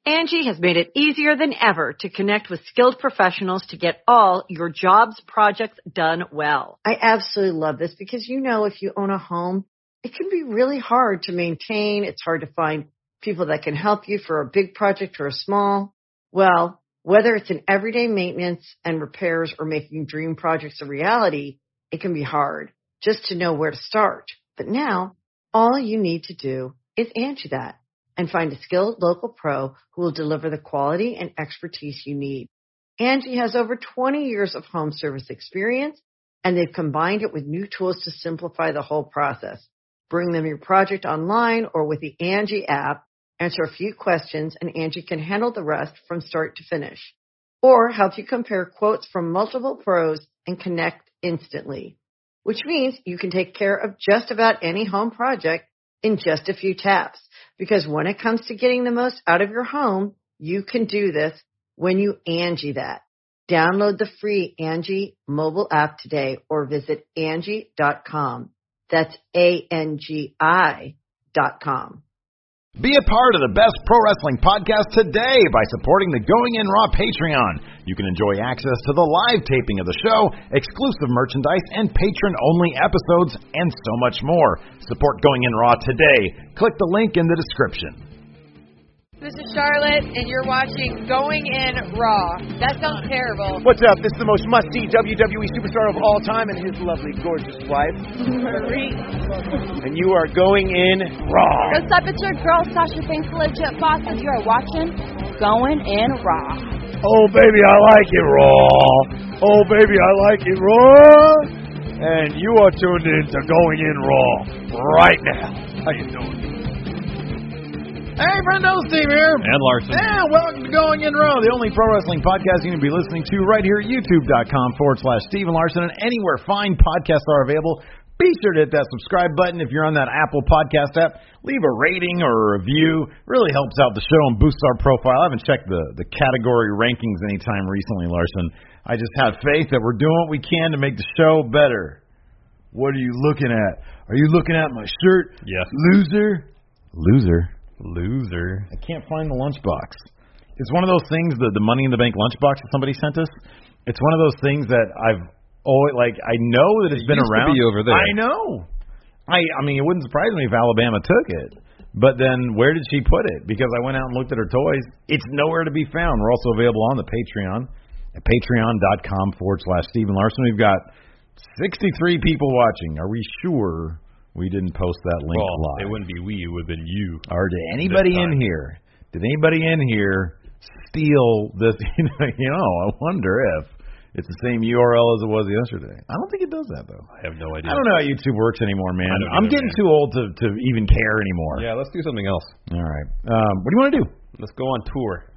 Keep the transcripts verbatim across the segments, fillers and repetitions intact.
Angie has made it easier than ever to connect with skilled professionals to get all your jobs projects done well. I absolutely love this because, you know, if you own a home, it can be really hard to maintain. It's hard to find people that can help you for a big project or a small. Well, whether it's in everyday maintenance and repairs or making dream projects a reality, it can be hard just to know where to start. But now, all you need to do is Angie that and find a skilled local pro who will deliver the quality and expertise you need. Angie has over twenty years of home service experience, and they've combined it with new tools to simplify the whole process. Bring them your project online or with the Angie app, answer a few questions, and Angie can handle the rest from start to finish. Or help you compare quotes from multiple pros and connect instantly, which means you can take care of just about any home project in just a few taps. Because when it comes to getting the most out of your home, you can do this when you Angie that. Download the free Angie mobile app today or visit Angie dot com. That's A N G I dot com. Be a part of the best pro wrestling podcast today by supporting the Going In Raw Patreon. You can enjoy access to the live taping of the show, exclusive merchandise, and patron-only episodes, and so much more. Support Going In Raw today. Click the link in the description. This is Charlotte, and you're watching Going In Raw. That sounds terrible. What's up? This is the most must-see W W E superstar of all time and his lovely, gorgeous wife, Marie. And you are going in Raw. What's up? It's your girl, Sasha Banks, legit boss, and you are watching Going In Raw. Oh, baby, I like it raw. Oh, baby, I like it raw. And you are tuned in to Going In Raw right now. How you doing? Hey, Brendo, Steve here. And Larson. And welcome to Going In Raw, the only pro wrestling podcast you can be listening to right here at youtube.com forward slash Steven Larson, and anywhere fine podcasts are available. Be sure to hit that subscribe button if you're on that Apple Podcast app. Leave a rating or a review. Really helps out the show and boosts our profile. I haven't checked the, the category rankings anytime recently, Larson. I just have faith that we're doing what we can to make the show better. What are you looking at? Are you looking at my shirt? Yes. Loser. Loser. Loser. I can't find the lunchbox. It's one of those things, the, the Money in the Bank lunchbox that somebody sent us. It's one of those things that I've always, like, I know that it's it been used around. To be over there. I know. I, I mean, it wouldn't surprise me if Alabama took it. But then where did she put it? Because I went out and looked at her toys. It's nowhere to be found. We're also available on the Patreon at patreon.com forward slash Steven Larson. We've got sixty-three people watching. Are we sure we didn't post that link well, live? It wouldn't be we, it would have been you. Or did anybody in here, did anybody in here steal this? You know, you know, I wonder if it's the same U R L as it was yesterday. I don't think it does that, though. I have no idea. I don't know how YouTube works anymore, man. I'm either, getting man. too old to, to even care anymore. Yeah, let's do something else. All right. Um, what do you want to do? Let's go on tour.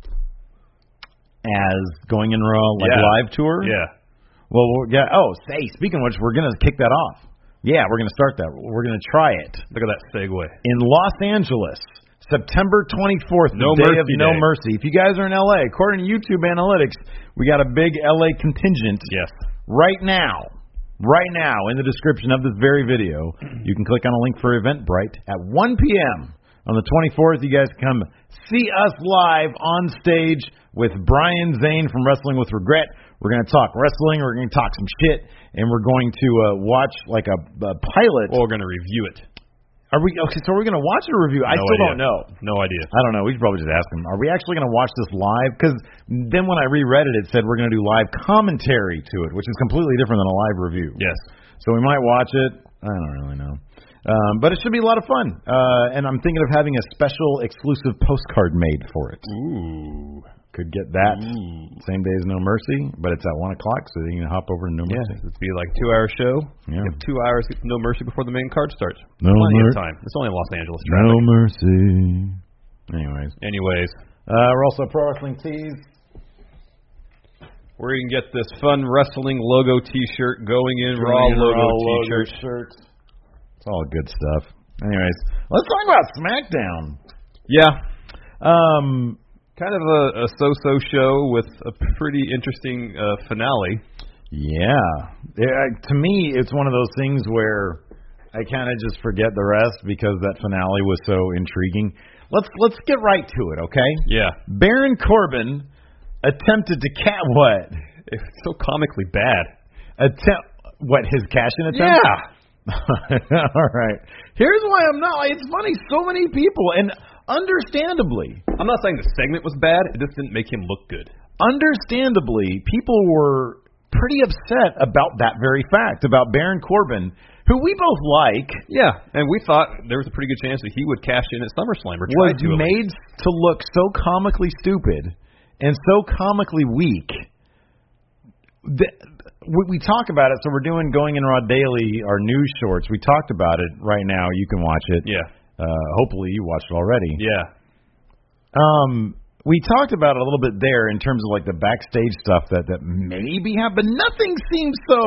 As Going In Raw, like yeah. live tour? Yeah. Well, we're, yeah. Oh, say, speaking of which, we're going to kick that off. Yeah, we're going to start that. We're going to try it. Look at that segue. In Los Angeles, September twenty-fourth, no the day mercy of No day. Mercy. If you guys are in L A, according to YouTube Analytics, we got a big L A contingent. Yes. Right now, right now, in the description of this very video, you can click on a link for Eventbrite at one p.m. on the twenty-fourth. You guys come see us live on stage with Brian Zane from Wrestling with Regret. We're going to talk wrestling. We're going to talk some shit, and we're going to uh, watch like a, a pilot. Or we're going to review it. Are we okay? So we're going to watch a review. I No still idea. don't know. No idea. I don't know. We should probably just ask him. Are we actually going to watch this live? Because then when I reread it, it said we're going to do live commentary to it, which is completely different than a live review. Yes. So we might watch it. I don't really know. Um, but it should be a lot of fun. Uh, and I'm thinking of having a special exclusive postcard made for it. Ooh. Could get that Ooh. same day as No Mercy, but it's at one o'clock, so you can hop over to No Yeah, Mercy. it'd be like a two-hour show. Yeah. You have two hours to get to No Mercy before the main card starts. No Plenty mer- of time. It's only Los Angeles No traffic. Mercy. Anyways. Anyways, Uh, we're also Pro Wrestling Tees. where you can get this fun wrestling logo T-shirt, Going In Raw Going In logo Raw logo T-shirt. shirts. It's all good stuff. Anyways, let's talk about SmackDown. Yeah. Um, Kind of a, a so-so show with a pretty interesting uh, finale. yeah. yeah. To me, it's one of those things where I kind of just forget the rest because that finale was so intriguing. let's let's get right to it, okay? Yeah. Baron Corbin attempted to cat what? It's so comically bad. Attempt what? His cash-in attempt? Yeah. All right. Here's why I'm not. Like, it's funny. So many people, and understandably, I'm not saying the segment was bad. It just didn't make him look good. Understandably, people were pretty upset about that very fact, about Baron Corbin, who we both like. Yeah, and we thought there was a pretty good chance that he would cash in at SummerSlam or try was to. made to look so comically stupid and so comically weak. The, we, we talk about it, so we're doing Going in Raw Daily, our news shorts. We talked about it right now. You can watch it. Yeah. Uh, hopefully you watched it already. Yeah. Um, we talked about it a little bit there in terms of like the backstage stuff that, that maybe happened, but nothing seems so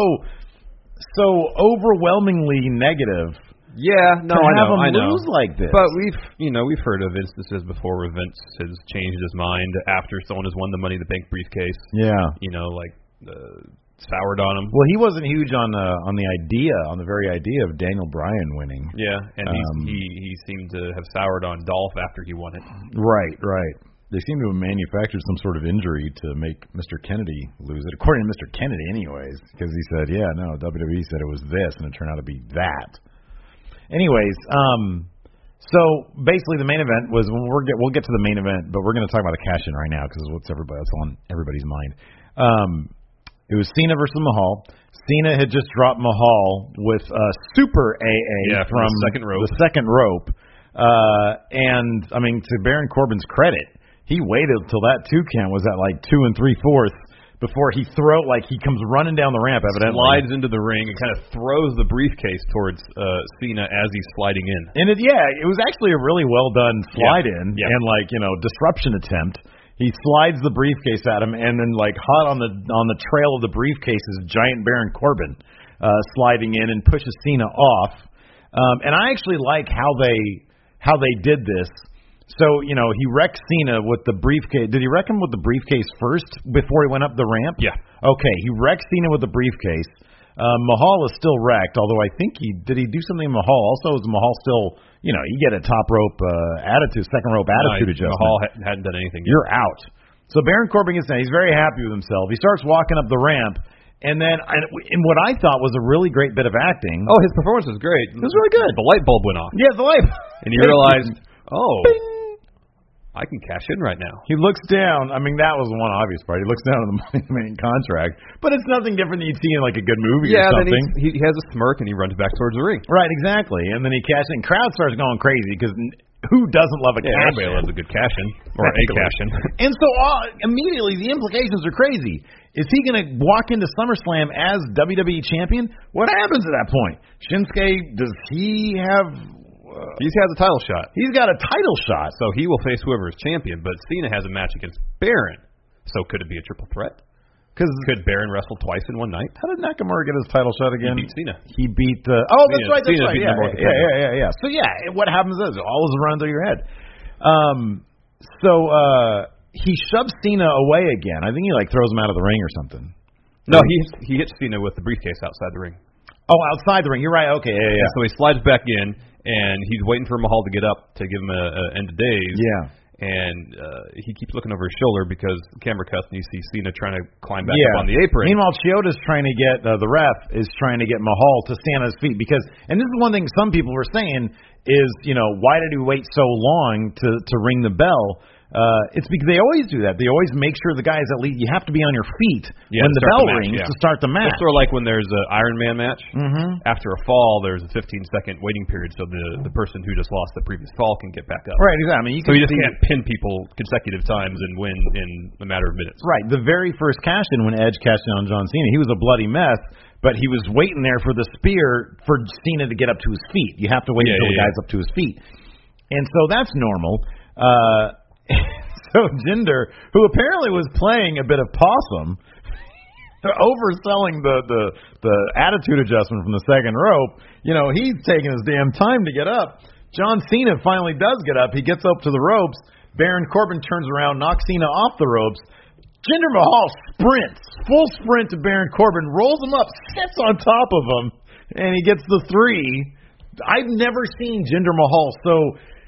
so overwhelmingly negative. Yeah, no, to I have know, him I know. lose like this. But we've, you know, we've heard of instances before where Vince has changed his mind after someone has won the Money in the Bank briefcase. Yeah. You know, like uh, soured on him. Well, he wasn't huge on uh, on the idea, on the very idea of Daniel Bryan winning. Yeah, and Um, he's, he he seemed to have soured on Dolph after he won it. Right, right. They seem to have manufactured some sort of injury to make Mister Kennedy lose it, according to Mister Kennedy anyways, because he said, yeah, no, W W E said it was this, and it turned out to be that. Anyways, um, so basically the main event was, when we're get, we'll get to the main event, but we're going to talk about the cash-in right now, because what's everybody, that's on everybody's mind. Um, it was Cena versus Mahal. Cena had just dropped Mahal with uh, Super A A yeah, from, from the second rope. The second rope. Uh, and, I mean, to Baron Corbin's credit, he waited until that two count was at like two and three fourths before he throw like he comes running down the ramp. Evidently, slides into the ring and kind of throws the briefcase towards uh, Cena as he's sliding in. And it, yeah, it was actually a really well done slide yeah. in yeah. and like you know disruption attempt. He slides the briefcase at him, and then like hot on the on the trail of the briefcase is giant Baron Corbin uh, sliding in and pushes Cena off. Um, and I actually like how they how they did this. So, you know, he wrecked Cena with the briefcase. Did he wreck him with the briefcase first before he went up the ramp? Yeah. Okay, he wrecked Cena with the briefcase. Uh, Mahal is still wrecked, although I think he did he do something to Mahal? Also, is Mahal still, you know, you get a top rope uh, attitude, second rope attitude no, adjustment. Mahal hadn't done anything yet. You're out. So Baron Corbin gets down. He's very happy with himself. He starts walking up the ramp, and then in what I thought was a really great bit of acting. Oh, his performance was great. It was really good. The light bulb went off. Yeah, the light. And he realized, oh. Bing. I can cash in right now. He looks down. I mean, that was one obvious part. He looks down at the Money in the Bank contract, but it's nothing different than you'd see in like a good movie yeah, or something. Yeah, then he has a smirk and he runs back towards the ring. Right, exactly. And then he cashes in. Crowd starts going crazy because who doesn't love a yeah, cash everybody in? loves a good cash in or a cash in. And so uh, immediately the implications are crazy. Is he going to walk into SummerSlam as W W E champion? What happens at that point? Shinsuke, does he have? Uh, he has a title shot. He's got a title shot. So he will face whoever is champion, but Cena has a match against Baron. So could it be a triple threat? Cause could Baron wrestle twice in one night? How did Nakamura get his title shot again? He beat Cena. He beat the... Oh, that's Cena, right, that's Cena right. beat Yeah, yeah, yeah, yeah, yeah, yeah. So, yeah, what happens is it always runs through your head. Um, so, uh, he shoves Cena away again. I think he, like, throws him out of the ring or something. No, he he hits Cena with the briefcase outside the ring. Oh, outside the ring. You're right. Okay, yeah, yeah. And so he slides back in, and he's waiting for Mahal to get up to give him a, a end of days. Yeah. And uh, he keeps looking over his shoulder because camera cuts, and you see Cena trying to climb back yeah. up on the apron. Meanwhile, Chioda's trying to get, uh, the ref is trying to get Mahal to stand on his feet because, and this is one thing some people were saying is, you know, why did he wait so long to, to ring the bell? Uh, it's because they always do that. They always make sure the guys at least you have to be on your feet yeah, when the bell the match, rings yeah. to start the match. It's sort of like when there's an Iron Man match. Mm-hmm. After a fall, there's a fifteen second waiting period, so the the person who just lost the previous fall can get back up. Right, exactly. I mean, you so can you just see, can't pin people consecutive times and win in a matter of minutes. Right. The very first cash in when Edge cashed in on John Cena, he was a bloody mess. But he was waiting there for the spear for Cena to get up to his feet. You have to wait yeah, until yeah, the guy's yeah. up to his feet. And so that's normal. Uh, so Jinder, who apparently was playing a bit of possum, overselling the, the, the attitude adjustment from the second rope, you know, he's taking his damn time to get up. John Cena finally does get up. He gets up to the ropes. Baron Corbin turns around, knocks Cena off the ropes. Jinder Mahal sprints, full sprint to Baron Corbin, rolls him up, sits on top of him, and he gets the three. I've never seen Jinder Mahal so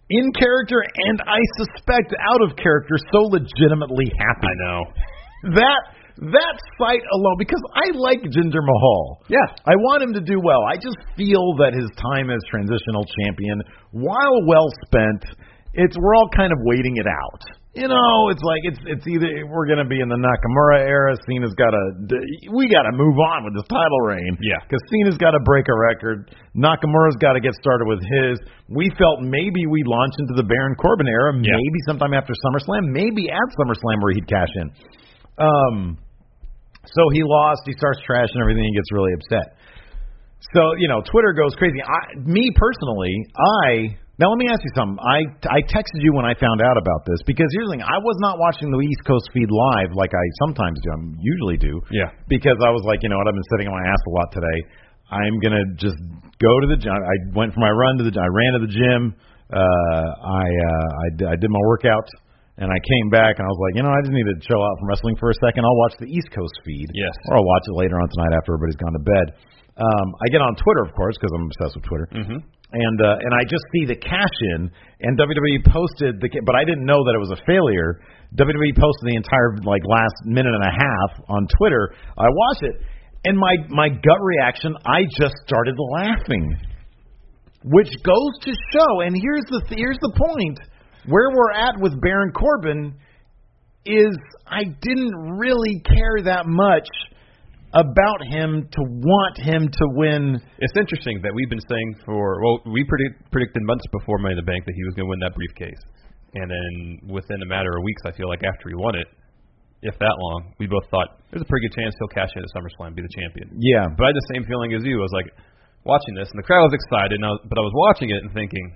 in character and I suspect out of character so legitimately happy. I know. That that fight alone, because I like Jinder Mahal. Yeah. I want him to do well. I just feel that his time as transitional champion, while well spent, it's we're all kind of waiting it out. You know, it's like it's it's either we're going to be in the Nakamura era. Cena's got to we got to move on with this title reign. Yeah, because Cena's got to break a record. Nakamura's got to get started with his. We felt maybe we launch into the Baron Corbin era, yeah. maybe sometime after SummerSlam, maybe at SummerSlam where he'd cash in. Um, so he lost. He starts trashing everything. He gets really upset. So you know, Twitter goes crazy. I, me personally, I. Now, let me ask you something. I I texted you when I found out about this because here's the thing. I was not watching the East Coast feed live like I sometimes do. I usually do. Yeah. Because I was like, you know what, I've been sitting on my ass a lot today. I'm going to just go to the gym. I went for my run to the I ran to the gym. Uh, I, uh, I, I did my workout, and I came back, and I was like, you know, I just need to chill out from wrestling for a second. I'll watch the East Coast feed. Yes. Or I'll watch it later on tonight after everybody's gone to bed. Um, I get on Twitter, of course, because I'm obsessed with Twitter. Mm-hmm. And uh, and I just see the cash in, and W W E posted the, but I didn't know that it was a failure. W W E posted the entire like last minute and a half on Twitter. I watched it, and my my gut reaction, I just started laughing, which goes to show. And here's the here's the point: where we're at with Baron Corbin is I didn't really care that much about him to want him to win. It's interesting that we've been saying for, well, we predict, predicted months before Money in the Bank that he was going to win that briefcase. And then within a matter of weeks, I feel like after he won it, if that long, we both thought there's a pretty good chance he'll cash in at SummerSlam, be the champion. Yeah. But I had the same feeling as you. I was like, watching this, and the crowd was excited, and I was, but I was watching it and thinking,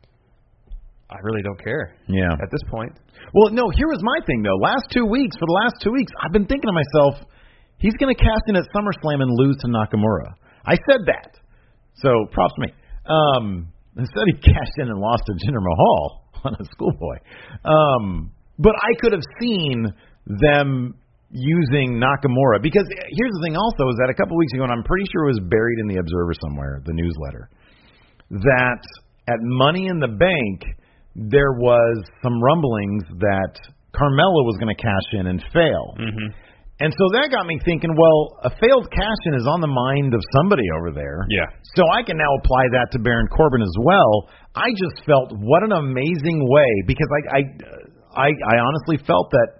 I really don't care. Yeah. At this point. Well, no, here was my thing, though. Last two weeks, for the last two weeks, I've been thinking to myself, he's going to cash in at SummerSlam and lose to Nakamura. I said that. So, props to me. Um, instead, he cashed in and lost to Jinder Mahal on a schoolboy. Um, but I could have seen them using Nakamura. Because here's the thing also, is that a couple weeks ago, and I'm pretty sure it was buried in the Observer somewhere, the newsletter, that at Money in the Bank, there was some rumblings that Carmella was going to cash in and fail. Mm-hmm. And so that got me thinking, well, a failed cash-in is on the mind of somebody over there. Yeah. So I can now apply that to Baron Corbin as well. I just felt what an amazing way, because I I I, I honestly felt that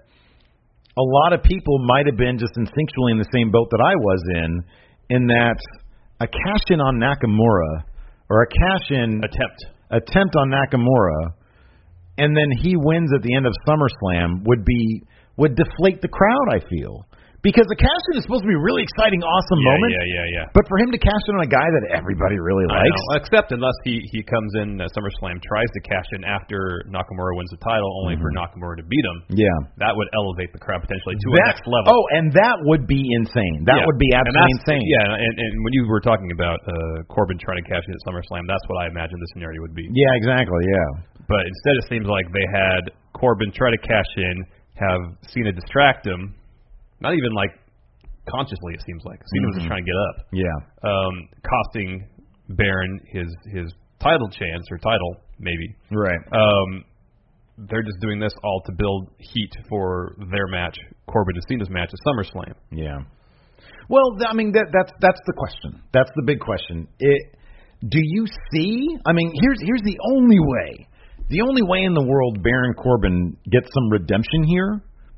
a lot of people might have been just instinctually in the same boat that I was in, in that a cash-in on Nakamura, or a cash-in attempt attempt on Nakamura, and then he wins at the end of SummerSlam would be would deflate the crowd, I feel. Because the cash-in is supposed to be a really exciting, awesome yeah, moment. Yeah, yeah, yeah. But for him to cash in on a guy that everybody really I likes. know. Except unless he, he comes in at SummerSlam, tries to cash in after Nakamura wins the title, only mm-hmm. for Nakamura to beat him. Yeah. That would elevate the crowd potentially to that, a next level. Oh, and that would be insane. That yeah. would be absolutely insane. Yeah, and, and when you were talking about uh, Corbin trying to cash in at SummerSlam, that's what I imagined the scenario would be. Yeah, exactly, yeah. But instead it seems like they had Corbin try to cash in, have Cena distract him, not even like consciously, it seems like. Cena mm-hmm. was just trying to get up. Yeah. Um, costing Baron his his title chance, or title, maybe. Right. Um, they're just doing this all to build heat for their match, Corbin and Cena's match at SummerSlam. Yeah. Well, I mean, that, that's that's the question. That's the big question. It, do you see? I mean, here's here's the only way. The only way in the world Baron Corbin gets some redemption here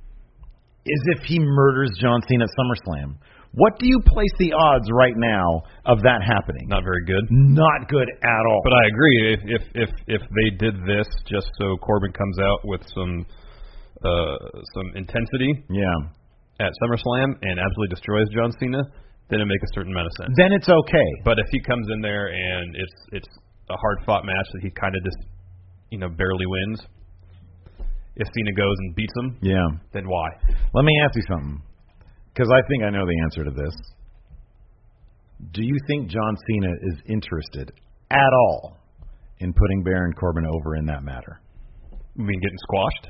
is if he murders John Cena at SummerSlam. What do you place the odds right now of that happening? Not very good. Not good at all. But I agree. If if if, if they did this just so Corbin comes out with some uh, some intensity, yeah, at SummerSlam and absolutely destroys John Cena, then it makes a certain amount of sense. Then it's okay. But if he comes in there and it's it's a hard fought match that he kind of just you know barely wins, if Cena goes and beats him, yeah, then why? Let me ask you something, because I think I know the answer to this. Do you think John Cena is interested at all in putting Baron Corbin over in that matter? You mean getting squashed?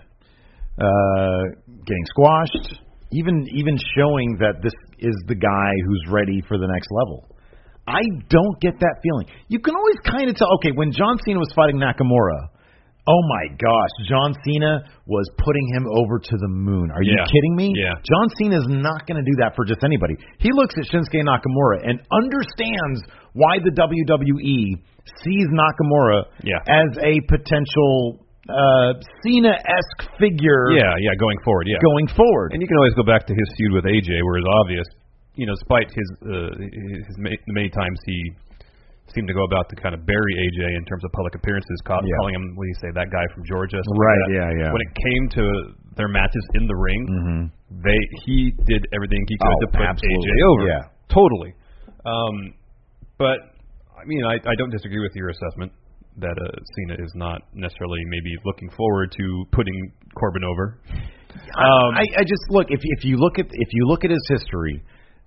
Uh, getting squashed, even even showing that this is the guy who's ready for the next level. I don't get that feeling. You can always kind of tell, okay, when John Cena was fighting Nakamura, Oh my gosh, John Cena was putting him over to the moon. Are you Yeah. kidding me? Yeah. John Cena is not going to do that for just anybody. He looks at Shinsuke Nakamura and understands why the W W E sees Nakamura Yeah. as a potential uh, Cena-esque figure. Yeah, yeah, going forward, yeah. Going forward. And you can always go back to his feud with A J, where it's obvious, you know, despite his, uh, his many, many times he seemed to go about to kind of bury A J in terms of public appearances, call, Yeah. calling him, what do you say, that guy from Georgia? Right, like yeah, yeah. When it came to their matches in the ring, Mm-hmm. they he did everything he could Oh, to put absolutely. A J over. Yeah. Totally. Um, but, I mean, I, I don't disagree with your assessment that uh, Cena is not necessarily maybe looking forward to putting Corbin over. Um, I, I just look if if you look at if you look at his history,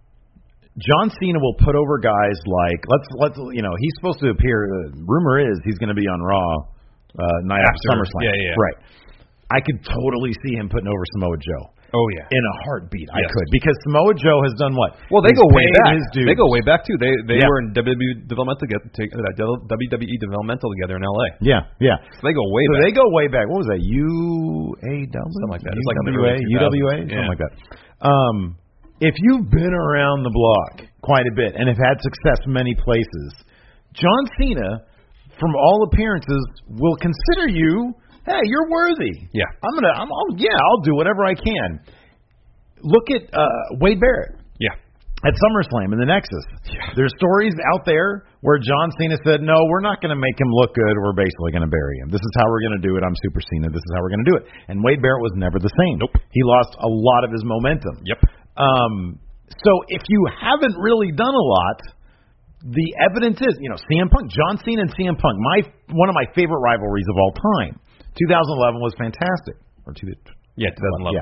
John Cena will put over guys like let's let's you know he's supposed to appear. Uh, rumor is he's going to be on Raw uh, night after, After, SummerSlam. yeah, yeah. Right. I could totally see him putting over Samoa Joe. Oh, yeah. In a heartbeat, I Yes. could because Samoa Joe has done what? Well, they He's go way paid back. his dues. They go way back too. They they Yeah. were in W W E developmental get- to, uh, W W E developmental together in L A. Yeah, yeah. So they go way So back. they go way back. What was that? U A W? Something like that. It's like in the U W A, early U W A, two thousands. something Yeah. like that. Um, if you've been around the block quite a bit and have had success many places, John Cena, from all appearances, will consider you. Hey, you're worthy. Yeah. I'm gonna. I'm. I'll, yeah, I'll do whatever I can. Look at uh, Wade Barrett. Yeah. At SummerSlam in the Nexus. Yeah. There's stories out there where John Cena said, no, we're not going to make him look good. We're basically going to bury him. This is how we're going to do it. I'm Super Cena. This is how we're going to do it. And Wade Barrett was never the same. Nope. He lost a lot of his momentum. Yep. Um, so if you haven't really done a lot, the evidence is, you know, C M Punk, John Cena and C M Punk, my one of my favorite rivalries of all time. twenty eleven was fantastic. Or two, Yeah, twenty eleven. yeah.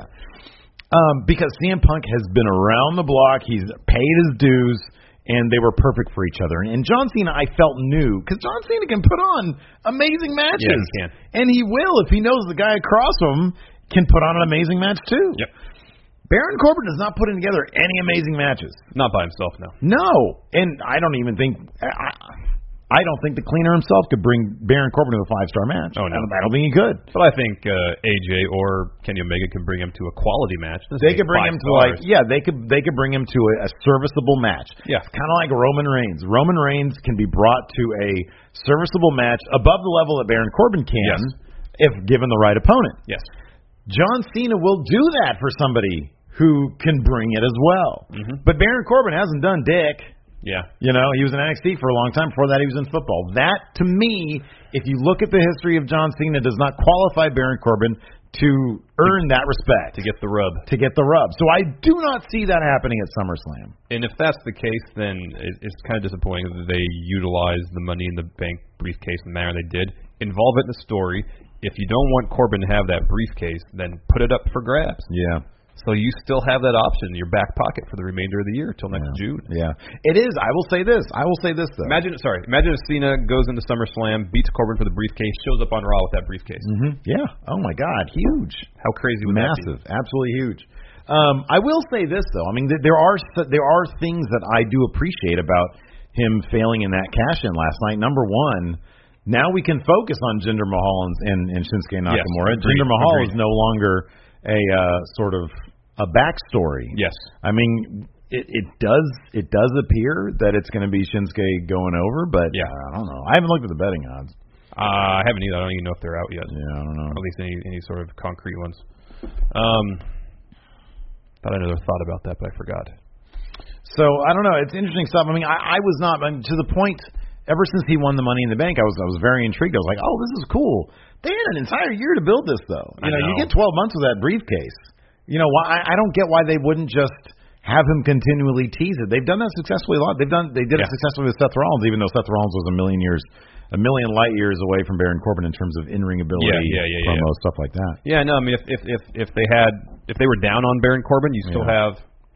Um, because C M Punk has been around the block, he's paid his dues, and they were perfect for each other. And, and John Cena, I felt knew, because John Cena can put on amazing matches. Yeah, he can. And he will if he knows the guy across from him can put on an amazing match too. Yep. Baron Corbin is not putting together any amazing matches. Not by himself, no. No, and I don't even think I, I don't think the cleaner himself could bring Baron Corbin to a five-star match. Oh, no. I don't, I don't think he could. But I think uh, A J or Kenny Omega can bring him to a quality match. This They is could bring five him to stars. like yeah, they could they could bring him to a, a serviceable match. Yeah. It's kind of like Roman Reigns. Roman Reigns can be brought to a serviceable match above the level that Baron Corbin can Yes. if given the right opponent. Yes. John Cena will do that for somebody who can bring it as well. Mhm. But Baron Corbin hasn't done dick. Yeah. You know, he was in N X T for a long time. Before that, he was in football. That, to me, if you look at the history of John Cena, does not qualify Baron Corbin to earn that respect, To get the rub. to get the rub. So I do not see that happening at SummerSlam. And if that's the case, then it- it's kind of disappointing that they utilized the Money in the Bank briefcase in the manner they did. Involve it in the story. If you don't want Corbin to have that briefcase, then put it up for grabs. Yeah. So you still have that option in your back pocket for the remainder of the year till next yeah. June. Yeah. It is. I will say this. I will say this, though. Imagine, sorry, imagine if Cena goes into SummerSlam, beats Corbin for the briefcase, shows up on Raw with that briefcase. Mm-hmm. Yeah. Oh, my God. Huge. How crazy would Massive. that be? Absolutely huge. Um, I will say this, though. I mean, th- there are there are things that I do appreciate about him failing in that cash-in last night. Number one, now we can focus on Jinder Mahal and, and, and Shinsuke Nakamura. Yes, agreed, Jinder Mahal agreed. is no longer a uh, sort of a backstory. Yes. I mean, it, it does it does appear that it's going to be Shinsuke going over, but Yeah. uh, I don't know. I haven't looked at the betting odds. Uh, I haven't either. I don't even know if they're out yet. Yeah, I don't know. At least any any sort of concrete ones. Um, thought I had another thought about that, but I forgot. So I don't know. It's interesting stuff. I mean, I, I was not I mean, to the point. Ever since he won the Money in the Bank, I was I was very intrigued. I was like, oh, this is cool. They had an entire year to build this, though. You I know, you know. get twelve months with that briefcase. You know, why I, I don't get why they wouldn't just have him continually tease it. They've done that successfully a lot. They've done they did it Yeah. successfully with Seth Rollins, even though Seth Rollins was a million years, a million light years away from Baron Corbin in terms of in-ring ability, Yeah, yeah, yeah, promo, yeah. stuff like that. Yeah, no, I mean, if if if if they had if they were down on Baron Corbin, you still Yeah. have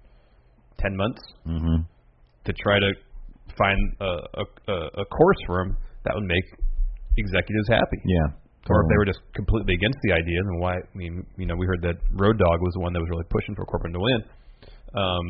ten months Mm-hmm. to try to find a, a a course for him that would make executives happy. Yeah. Or if they were just completely against the idea, then why? I mean, you know, we heard that Road Dogg was the one that was really pushing for Corbin to win. Um,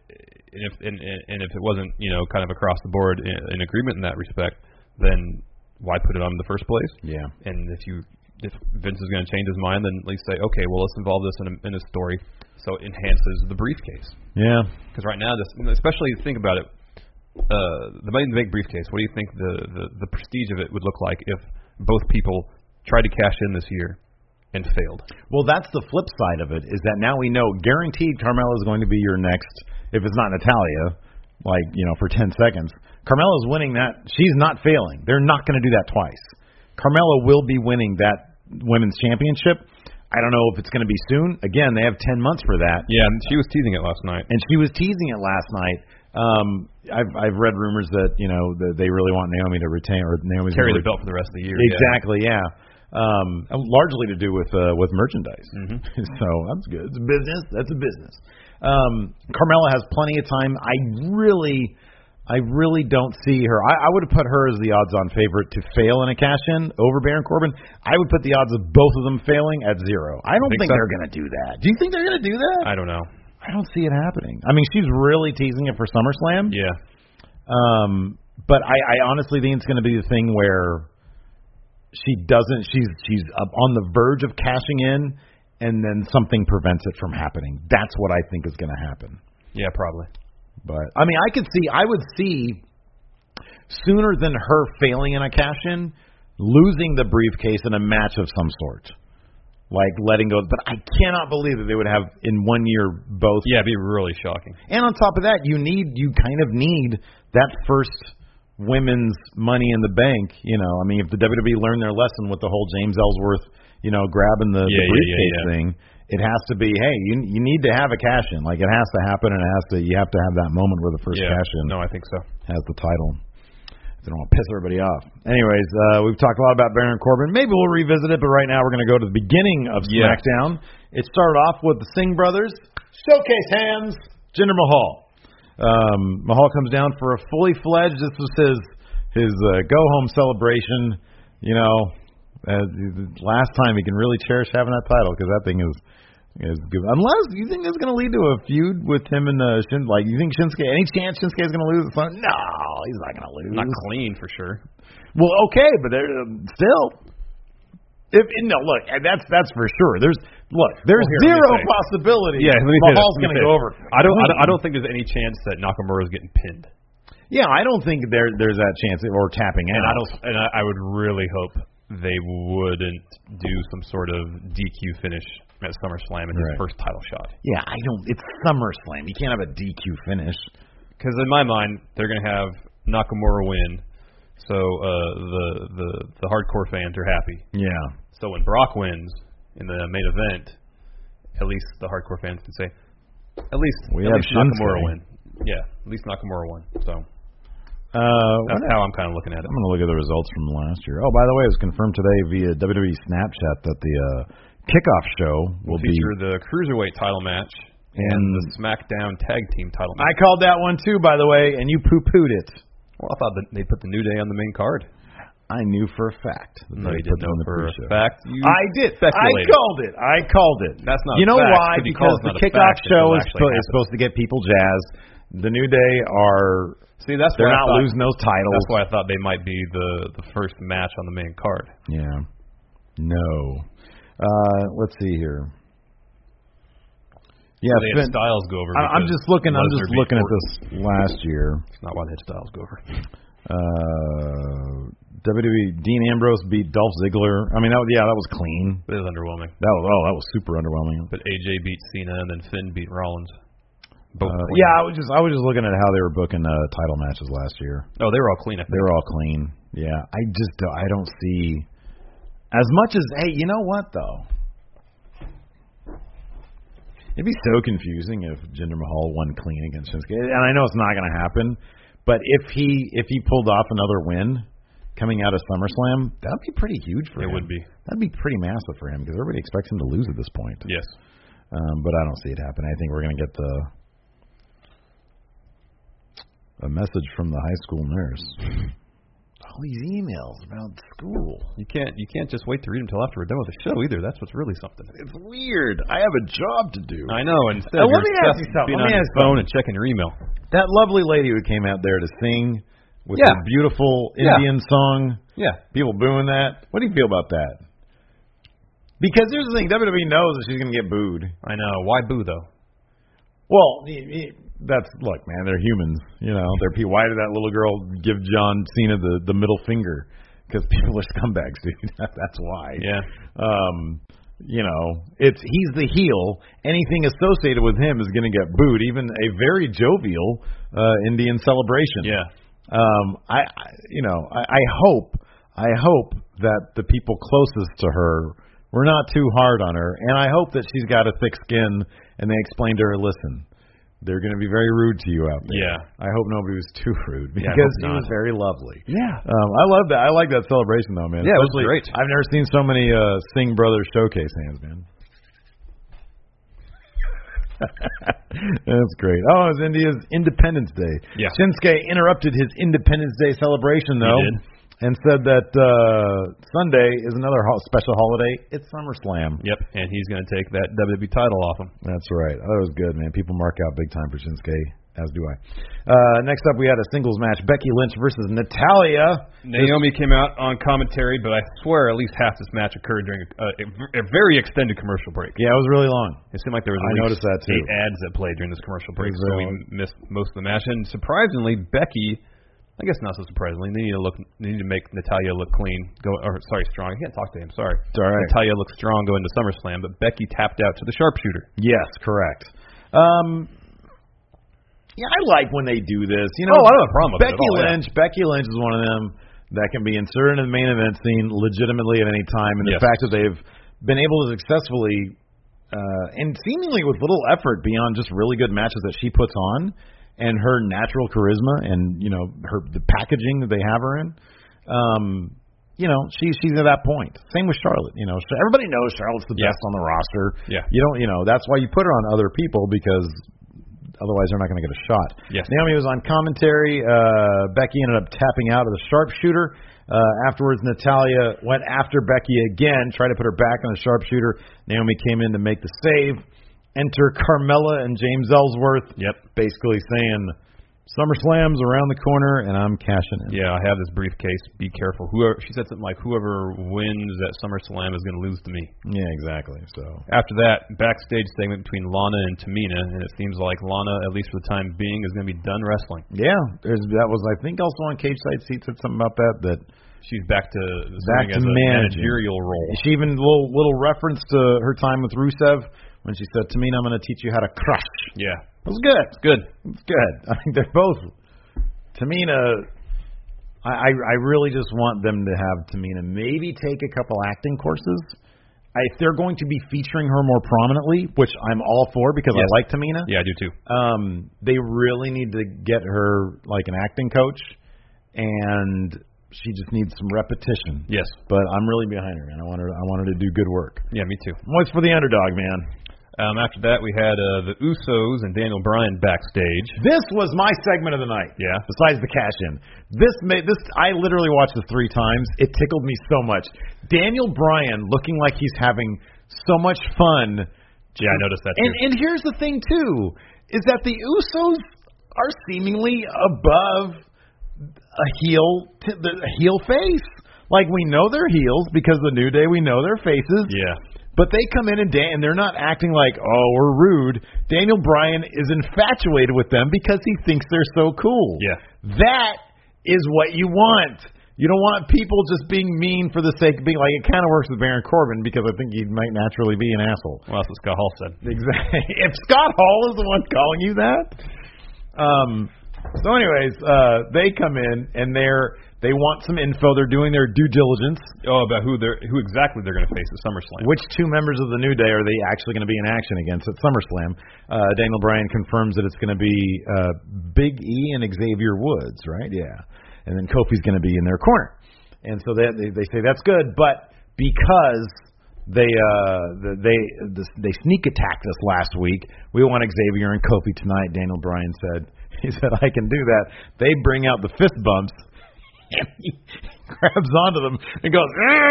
and if and, and if it wasn't, you know, kind of across the board in, in agreement in that respect, then why put it on in the first place? Yeah. And if you if Vince is going to change his mind, then at least say, okay, well, let's involve this in a, in a story so it enhances the briefcase. Yeah. Because right now, this, especially think about it, uh, the Money in the Bank briefcase, what do you think the, the, the prestige of it would look like if both people tried to cash in this year and failed? Well, that's the flip side of it, is that now we know guaranteed Carmella is going to be your next, if it's not Natalya, like, you know, for ten seconds. Carmella's winning that. She's not failing. They're not going to do that twice. Carmella will be winning that women's championship. I don't know if it's going to be soon. Again, they have ten months for that. Yeah, and she was teasing it last night. And she was teasing it last night. Um, I've I've read rumors that, you know, that they really want Naomi to retain, or Naomi's carry the belt for the rest of the year. Exactly, yeah. yeah. Um, largely to do with uh, with merchandise. Mm-hmm. So that's good. It's a business. That's a business. Um, Carmella has plenty of time. I really. I really don't see her. I, I would have put her as the odds-on favorite to fail in a cash-in over Baron Corbin. I would put the odds of both of them failing at zero. I don't think, think so? they're going to do that. Do you think they're going to do that? I don't know. I don't see it happening. I mean, she's really teasing it for SummerSlam. Yeah. Um, but I, I honestly think it's going to be the thing where she doesn't. She's she's up on the verge of cashing in, and then something prevents it from happening. That's what I think is going to happen. Yeah, probably. But, I mean, I could see, I would see sooner than her failing in a cash-in, losing the briefcase in a match of some sort. Like, letting go. But I cannot believe that they would have, in one year, both. Yeah, it'd be really shocking. And on top of that, you need, you kind of need that first women's Money in the Bank. You know, I mean, if the W W E learned their lesson with the whole James Ellsworth, you know, grabbing the, yeah, the briefcase yeah, yeah, yeah. thing, it has to be, hey, you you need to have a cash in. Like, it has to happen, and it has to. You have to have that moment where the first yeah, cash in. No, I think so. Has the title. They don't want to piss everybody off. Anyways, uh, we've talked a lot about Baron Corbin. Maybe we'll revisit it, but right now we're going to go to the beginning of yeah. SmackDown. It started off with the Singh brothers, showcase hands, Jinder Mahal. Um, Mahal comes down for a fully fledged. This was his his uh, go home celebration. You know, uh, the last time he can really cherish having that title, because that thing is. Is good. Unless you think it's going to lead to a feud with him and uh, Shin. Like, you think Shinsuke? Any chance Shinsuke is going to lose? No, he's not going to lose. Not clean for sure. Well, okay, but there uh, still. If no, look, that's that's for sure. There's look, there's well, here, zero possibility. Yeah, Mahal's going to go over. I don't, I don't. I don't think there's any chance that Nakamura is getting pinned. Yeah, I don't think there there's that chance or tapping out. And I don't. And I, I would really hope they wouldn't do some sort of D Q finish at SummerSlam in his right. first title shot. Yeah, I don't. It's SummerSlam. You can't have a D Q finish. Because in my mind, they're going to have Nakamura win, so uh, the the the hardcore fans are happy. Yeah. So when Brock wins in the main event, at least the hardcore fans can say, at least, we at have least Nakamura win. Yeah, at least Nakamura won. So. Uh, That's how I'm kind of looking at it. I'm going to look at the results from last year. Oh, by the way, it was confirmed today via W W E Snapchat that the uh, kickoff show will we'll feature be the Cruiserweight title match and, and the SmackDown Tag Team title match. I called that one too, by the way, and you poo-pooed it. Well, I thought that they put the New Day on the main card. I knew for a fact. No, you didn't know for a fact. You I did. speculated. I called it. I called it. That's not. You know a fact, why? Because the kickoff show is, spo- is supposed to get people jazzed. The New Day are. See, that's they're why not thought, losing those titles. That's why I thought they might be the the first match on the main card. Yeah. No. Uh, let's see here. Yeah, they had Styles go over. I'm just looking. I'm just looking at this last year. It's not why they had Styles go over. Uh, W W E Dean Ambrose beat Dolph Ziggler. I mean, that was, yeah, that was clean. But it was underwhelming. That was oh, that was super underwhelming. But A J beat Cena and then Finn beat Rollins. Both uh, yeah, I was just I was just looking at how they were booking uh, title matches last year. Oh, they were all clean. I think. They were all clean. Yeah, I just I don't see as much as hey, you know what though? It'd be so confusing if Jinder Mahal won clean against Shinsuke, and I know it's not going to happen. But if he if he pulled off another win coming out of SummerSlam, that'd be pretty huge for it him. It would be. That'd be pretty massive for him because everybody expects him to lose at this point. Yes. Um, but I don't see it happen. I think we're going to get the a message from the high school nurse. All these emails about school. You can't you can't just wait to read them until after we're done with the show either. That's what's really something. It's weird. I have a job to do. I know. Instead, uh, you're let me ask you something. being Let me on ask your phone something. and checking your email. That lovely lady who came out there to sing with Yeah. the beautiful Yeah. Indian song. Yeah. People booing that. What do you feel about that? Because here's the thing, W W E knows that she's going to get booed. I know. Why boo, though? Well, that's, look, man, they're humans. You know, they're people. Why did that little girl give John Cena the, the middle finger? Because people are scumbags, dude. That's why. Yeah. Um, you know, it's he's the heel. Anything associated with him is going to get booed. Even a very jovial uh, Indian celebration. Yeah. Um, I, I you know, I, I hope, I hope that the people closest to her were not too hard on her, and I hope that she's got a thick skin, and they explained to her, listen, they're going to be very rude to you out there. Yeah. I hope nobody was too rude, because yeah, she not. was very lovely. Yeah. Um, I love that. I like that celebration, though, man. Yeah, Especially, it was great. I've never seen so many uh, Singh Brothers showcase hands, man. That's great. Oh, it was India's Independence Day. Yeah. Shinsuke interrupted his Independence Day celebration, though, He did. and said that uh, Sunday is another ho- special holiday. It's SummerSlam. Yep, and he's going to take that W W E title off him. That's right. Oh, that was good, man. People mark out big time for Shinsuke, as do I. Uh, next up, we had a singles match, Becky Lynch versus Natalia. Naomi came out on commentary, but I swear at least half this match occurred during a, a, a very extended commercial break. Yeah, it was really long. It seemed like there was at I least noticed that, too. eight ads that played during this commercial break, It was so we really missed most of the match. And surprisingly, Becky, I guess not so surprisingly, they need to look, they need to make Natalia look clean. Go, or sorry, strong. I can't talk to him. Sorry. It's all right. Natalia looked strong going to SummerSlam, but Becky tapped out to the sharpshooter. Yes, correct. Um, yeah, I like when they do this. You know, Oh, I don't have a problem with it Becky at all, yeah. Lynch. Becky Lynch is one of them that can be inserted in the main event scene legitimately at any time, and the Yes. fact that they've been able to successfully uh, and seemingly with little effort beyond just really good matches that she puts on, and her natural charisma and you know her the packaging that they have her in. Um, you know, she's she's at that point. Same with Charlotte. You know, everybody knows Charlotte's the Yeah. best on the roster. Yeah. You don't, you know, that's why you put her on other people because otherwise they're not going to get a shot. Yes. Naomi was on commentary. Uh, Becky ended up tapping out of the sharpshooter. Uh, afterwards, Natalia went after Becky again, tried to put her back on the sharpshooter. Naomi came in to make the save. Enter Carmella and James Ellsworth. Yep. Basically saying, SummerSlam's around the corner, and I'm cashing in. Yeah, I have this briefcase. Be careful. Whoever she said something like, "Whoever wins at SummerSlam is going to lose to me." Yeah, exactly. So After that, backstage segment between Lana and Tamina, and it seems like Lana, at least for the time being, is going to be done wrestling. yeah, there's that was I think also on Cage Side Seats said something about that that She's back to back serving to as a managing. managerial role. She even little little reference to her time with Rusev when she said, "Tamina, I'm going to teach you how to crush." Yeah, It was good. it's good. It's good. I think they're both. Tamina, I, I I really just want them to have Tamina maybe take a couple acting courses. I, if they're going to be featuring her more prominently, which I'm all for because Yes. I like Tamina, Yeah, I do too. um, they really need to get her like an acting coach, and she just needs some repetition. Yes. But I'm really behind her, man. I want her. I want her to do good work. Yeah, me too. What's for the underdog, man? Um, after that, we had uh, the Usos and Daniel Bryan backstage. This was my segment of the night. Yeah. Besides the cash in, this made this. I literally watched this three times. It tickled me so much. Daniel Bryan looking like he's having so much fun. Yeah, I noticed that too. And and here's the thing too, is that the Usos are seemingly above a heel t- the a heel face. Like we know they're heels because the New Day we know their faces. yeah. But they come in and, Dan- and they're not acting like, oh, we're rude. Daniel Bryan is infatuated with them because he thinks they're so cool. Yeah. That is what you want. You don't want people just being mean for the sake of being like, it kind of works with Baron Corbin because I think he might naturally be an asshole. Well, that's what Scott Hall said. Exactly. If Scott Hall is the one calling you that. Um. So, anyways, uh, they come in and they're they want some info. They're doing their due diligence. Oh, about who they're who exactly they're going to face at SummerSlam. Which two members of the New Day are they actually going to be in action against at SummerSlam? Uh, Daniel Bryan confirms that it's going to be uh, Big E and Xavier Woods, right? Yeah. And then Kofi's going to be in their corner. And so they they, they say that's good, but because they uh they they sneak attacked us last week, we want Xavier and Kofi tonight. Daniel Bryan said he said I can do that. They bring out the fist bumps. And he grabs onto them and goes,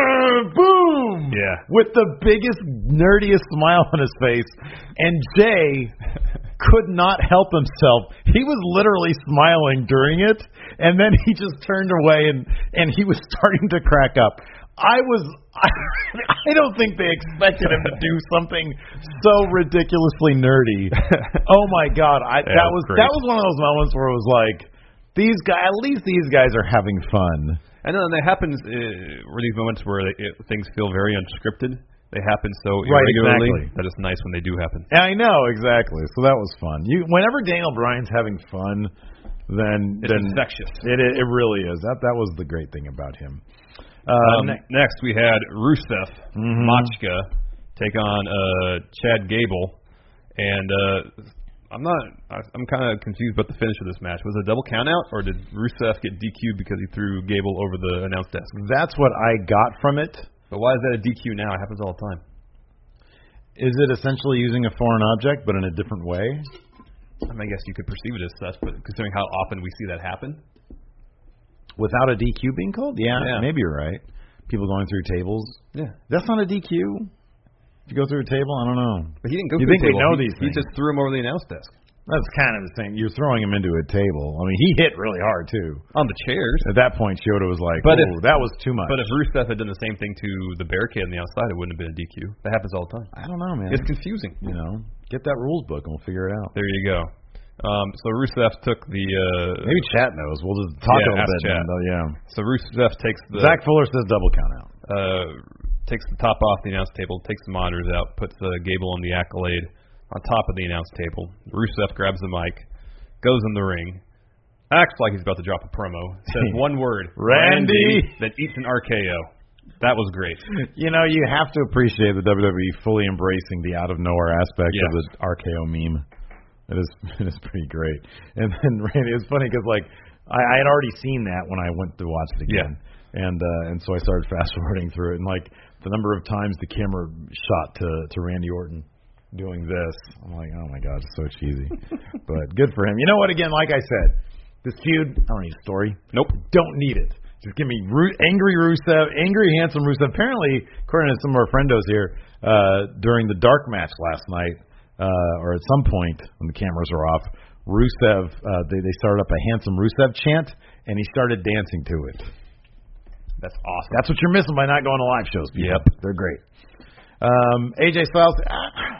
boom! Yeah. With the biggest, nerdiest smile on his face. And Jay could not help himself. He was literally smiling during it, and then he just turned away, and, and he was starting to crack up. I was, I, I don't think they expected him to do something so ridiculously nerdy. Oh my God, I, yeah, that was great. that was one of those moments where it was like, these guys, at least these guys are having fun. And then it happens uh, where these moments where they, it, things feel very unscripted. They happen so Right, irregularly exactly. that it's nice when they do happen. I know, exactly. So that was fun. You, whenever Daniel Bryan's having fun, then It's then infectious. It, it it really is. That that was the great thing about him. Uh, Um, ne- next, we had Rusev, Mhm. Machka, take on uh, Chad Gable, and uh, I'm not. I- I'm kind of confused about the finish of this match. Was it a double countout, or did Rusev get D Q'd because he threw Gable over the announce desk? that's what I got from it. But why is that a D Q now? It happens all the time. Is it essentially using a foreign object, but in a different way? I mean, I guess you could perceive it as such, but considering how often we see that happen, Without a D Q being called? Yeah, Yeah. maybe you're right. People going through tables. yeah. That's not a D Q. If you go through a table, I don't know. But he didn't go. You through think the they table. know he, these He things. just threw him over the announce desk That's kind of the same. You're throwing him into a table. I mean, he hit really hard, too. on the chairs. At that point, Shota was like, But oh, if- that was too much. But if Rusev had done the same thing to the barricade on the outside, it wouldn't have been a D Q. That happens all the time. I don't know, man. It's confusing. You know, get that rules book and we'll figure it out. There you go. Um, so Rusev took the. Uh, Maybe chat knows. We'll just talk Yeah, a little ask bit. Chat. man, though, yeah. So Rusev takes the Zach Fuller says double count out. uh, takes the top off the announce table, takes the monitors out, puts uh, Gable on the Accolade on top of the announce table. Rusev grabs the mic, goes in the ring, acts like he's about to drop a promo, says one word, Randy. then eats an R K O. That was great. You know, you have to appreciate the W W E fully embracing the out of nowhere aspect Yes. of the R K O meme. It is it is pretty great. And then Randy, it's funny because like I, I had already seen that when I went to watch it again, and uh, and so I started fast forwarding through it, and like the number of times the camera shot to to Randy Orton doing this, I'm like, oh my god, it's so cheesy. But good for him. You know what? Again, like I said, this feud, I don't need a story. Nope. Don't need it. Just give me Ru- angry Rusev, angry handsome Rusev. Apparently, according to some of our friendos here, uh, during the dark match last night, uh, or at some point when the cameras were off, Rusev, uh, they, they started up a handsome Rusev chant, and he started dancing to it. That's awesome. That's what you're missing by not going to live shows, people. Yep. They're great. Um, A J Styles, ah,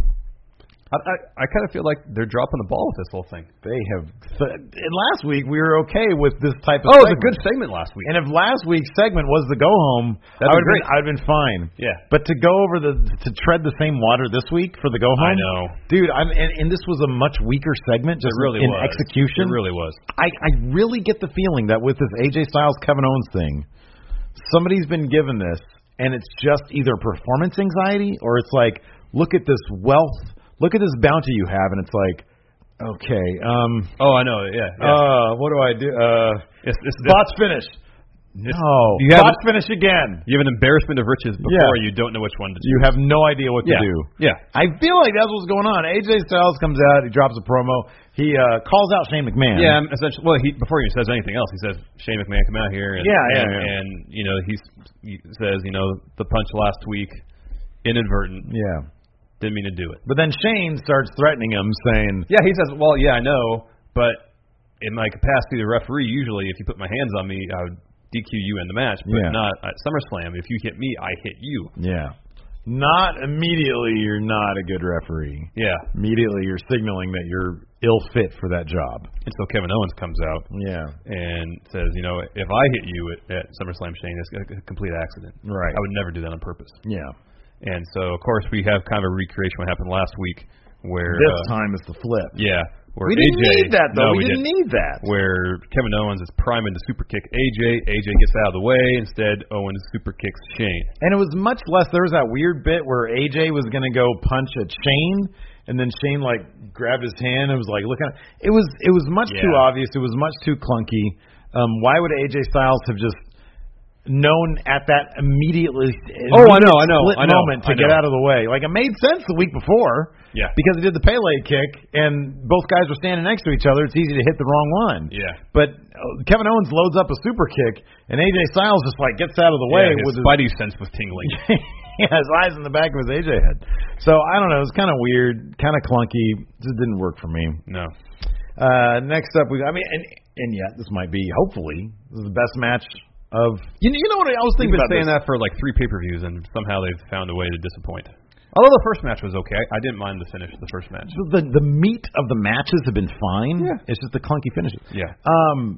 I, I, I kind of feel like they're dropping the ball with this whole thing. they have. And last week, we were okay with this type of Oh, it was a segment. good segment last week. And if last week's segment was the go home, I That'd be would have great. been, I'd been fine. Yeah. But to go over the to tread the same water this week for the go home, I know. dude. I'm and, and this was a much weaker segment, just It really in was. execution. It really was. I I really get the feeling that with this A J Styles Kevin Owens thing, somebody's been given this, and it's just either performance anxiety or it's like, look at this wealth, look at this bounty you have, and it's like, okay, um, Oh, I know. Yeah. yeah. uh, what do I do? Uh, it's, it's, botch finish. No, You have botch finish again. You have an embarrassment of riches before Yeah. you don't know which one to do. You have no idea what yeah. to do. Yeah. I feel like that's what's going on. A J Styles comes out, he drops a promo, he uh, calls out Shane McMahon. Yeah, essentially. Well, he before he says anything else, he says Shane McMahon come out here. And, Yeah, yeah, and, yeah. and you know he's, he says you know the punch last week, inadvertent. yeah. Didn't mean to do it. But then Shane starts threatening him, saying, Yeah, he says, well, yeah, I know, but in my capacity as a referee, usually if you put my hands on me, I would D Q you in the match, but Yeah. not at SummerSlam. If you hit me, I hit you. yeah, not immediately you're not a good referee. Yeah. Immediately you're signaling that you're ill fit for that job. And so Kevin Owens comes out Yeah. and says, you know, if I hit you at, at SummerSlam, Shane, it's a complete accident. Right. I would never do that on purpose. Yeah. And so, of course, we have kind of a recreation of what happened last week where... This uh, time it's the flip. Yeah. Where We A J, didn't need that, though. No, we, we didn't need that. Where Kevin Owens is priming to super kick A J. A J gets out of the way. Instead, Owens super kicks Shane. And it was much less. There was that weird bit where A J was going to go punch at Shane, and then Shane like grabbed his hand and was like, "Look at it." It was it was much Yeah. too obvious. It was much too clunky. Um, why would A J Styles have just known at that immediately? Oh, I know, I know, split I know, moment to I get know. out of the way. Like it made sense the week before. Yeah. Because he did the Pele kick, and both guys were standing next to each other. It's easy to hit the wrong one. Yeah. But uh, Kevin Owens loads up a super kick, and A J Styles just like gets out of the way Yeah, his with his Spidey sense was tingling. Yeah, his eyes in the back of his A J head. So, I don't know. It was kind of weird, kind of clunky. Just didn't work for me. No. Uh, next up, we I mean, and, and yeah, this might be, hopefully, this is the best match of... You, you know what I was thinking We've about been saying this. that for like three pay-per-views, and somehow they've found a way to disappoint. Although the first match was okay. I, I didn't mind the finish of the first match. So the, the meat of the matches have been fine. Yeah. It's just the clunky finishes. Yeah. Um,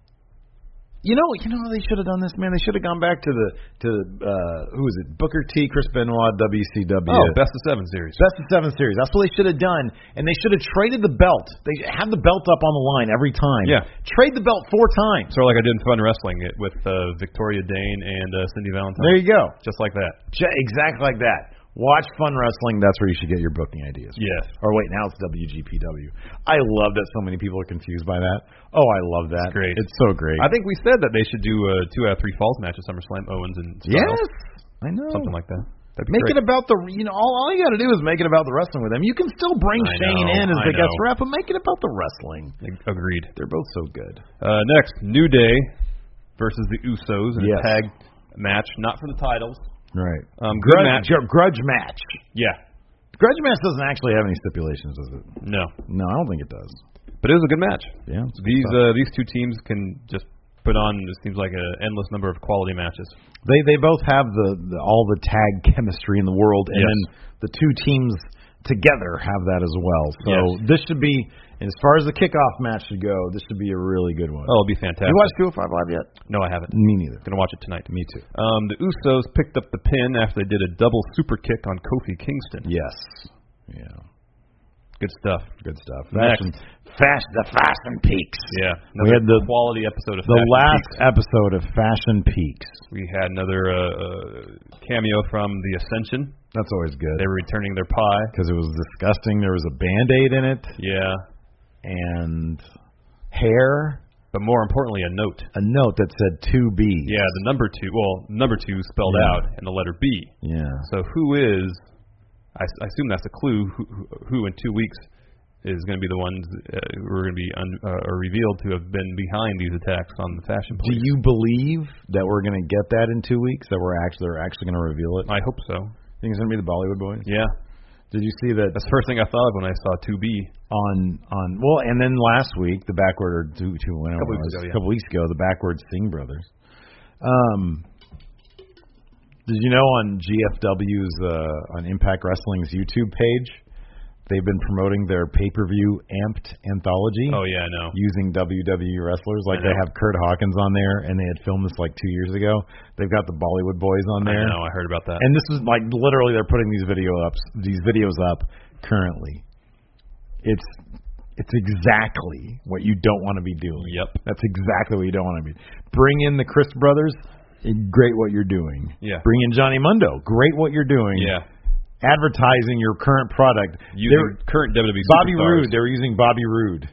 You know, you know they should have done this, man. They should have gone back to the to uh, who is it? Booker T, Chris Benoit, W C W. Oh, best of seven series. Best of seven series. That's what they should have done, and they should have traded the belt. They have the belt up on the line every time. Yeah. Trade the belt four times. Sort of like I did in Fun Wrestling it with uh, Victoria Dane and uh, Cindy Valentine. There you go. Just like that. J- exactly like that. Watch Fun Wrestling. That's where you should get your booking ideas. Yes. Or wait, now it's W G P W. I love that so many people are confused by that. Oh, I love that. It's great. It's so great. I think we said that they should do uh, two out of three falls match at SummerSlam, Owens and Styles. Yes, I know. Something like that. That'd be Make great. it about the, you know, all, all you got to do is make it about the wrestling with them. You can still bring I Shane know, in as I the guest know. rep, but make it about the wrestling. Agreed. They're both so good. Uh, next, New Day versus the Usos in Yes. a tag match, not for the titles. Right. Um, good grudge, match. gr- grudge match. Yeah. Grudge match doesn't actually have any stipulations, does it? No. No, I don't think it does. But it was a good match. Yeah. it's good These stuff. uh, these two teams can just put on, it seems like, an endless number of quality matches. They they both have the, the all the tag chemistry in the world, and Yes. then the two teams together have that as well. So Yes. this should be, as far as the kickoff match should go, this should be a really good one. Oh, it'll be fantastic. You watched two oh five Live yet? No, I haven't. Me neither. Gonna watch it tonight. Me too. Um, the Usos picked up the pin after they did a double super kick on Kofi Kingston. Yes. Yeah. Good stuff. Good stuff. Next. Fashion, fast, the Fashion Peaks. Yeah. We had the quality episode of the Fashion last Peaks. episode of Fashion Peaks. We had another uh, uh, cameo from the Ascension. That's always good They were returning their pie. because it was disgusting. There was a Band-Aid in it Yeah. and hair. But more importantly, a note. A note that said two B. Yeah, the number two. Well, number two spelled Yeah. out and the letter B. Yeah. So who is? I, I assume that's a clue. Who, who, who in two weeks is going to be the ones uh, who are going to be un, uh, are revealed to have been behind these attacks on the Fashion Do Police? you believe that we're going to get that in two weeks? That we're actually they're actually going to reveal it? I hope so. Think it's going to be the Bollywood Boys? Yeah, Did you see that that's the first thing I thought of when I saw two B. on on well, and then last week the backward or two two when Couple it weeks was, ago, yeah. a couple weeks ago the backward Singh brothers. Um, did you know on G F W's uh, on Impact Wrestling's YouTube page, they've been promoting their pay-per-view Amped anthology. Oh yeah, I know. Using W W E wrestlers, like I know. they have Kurt Hawkins on there, and they had filmed this like two years ago. They've got the Bollywood Boys on there. I know. I heard about that. And this is like literally they're putting these video ups, these videos up currently. It's it's exactly what you don't want to be doing. Yep. That's exactly what you don't want to be. Bring in the Chris brothers, great what you're doing. Yeah. Bring in Johnny Mundo, great what you're doing. Yeah. Advertising your current product. Using They're- current W W E Bobby superstars. Roode, they were using Bobby Roode.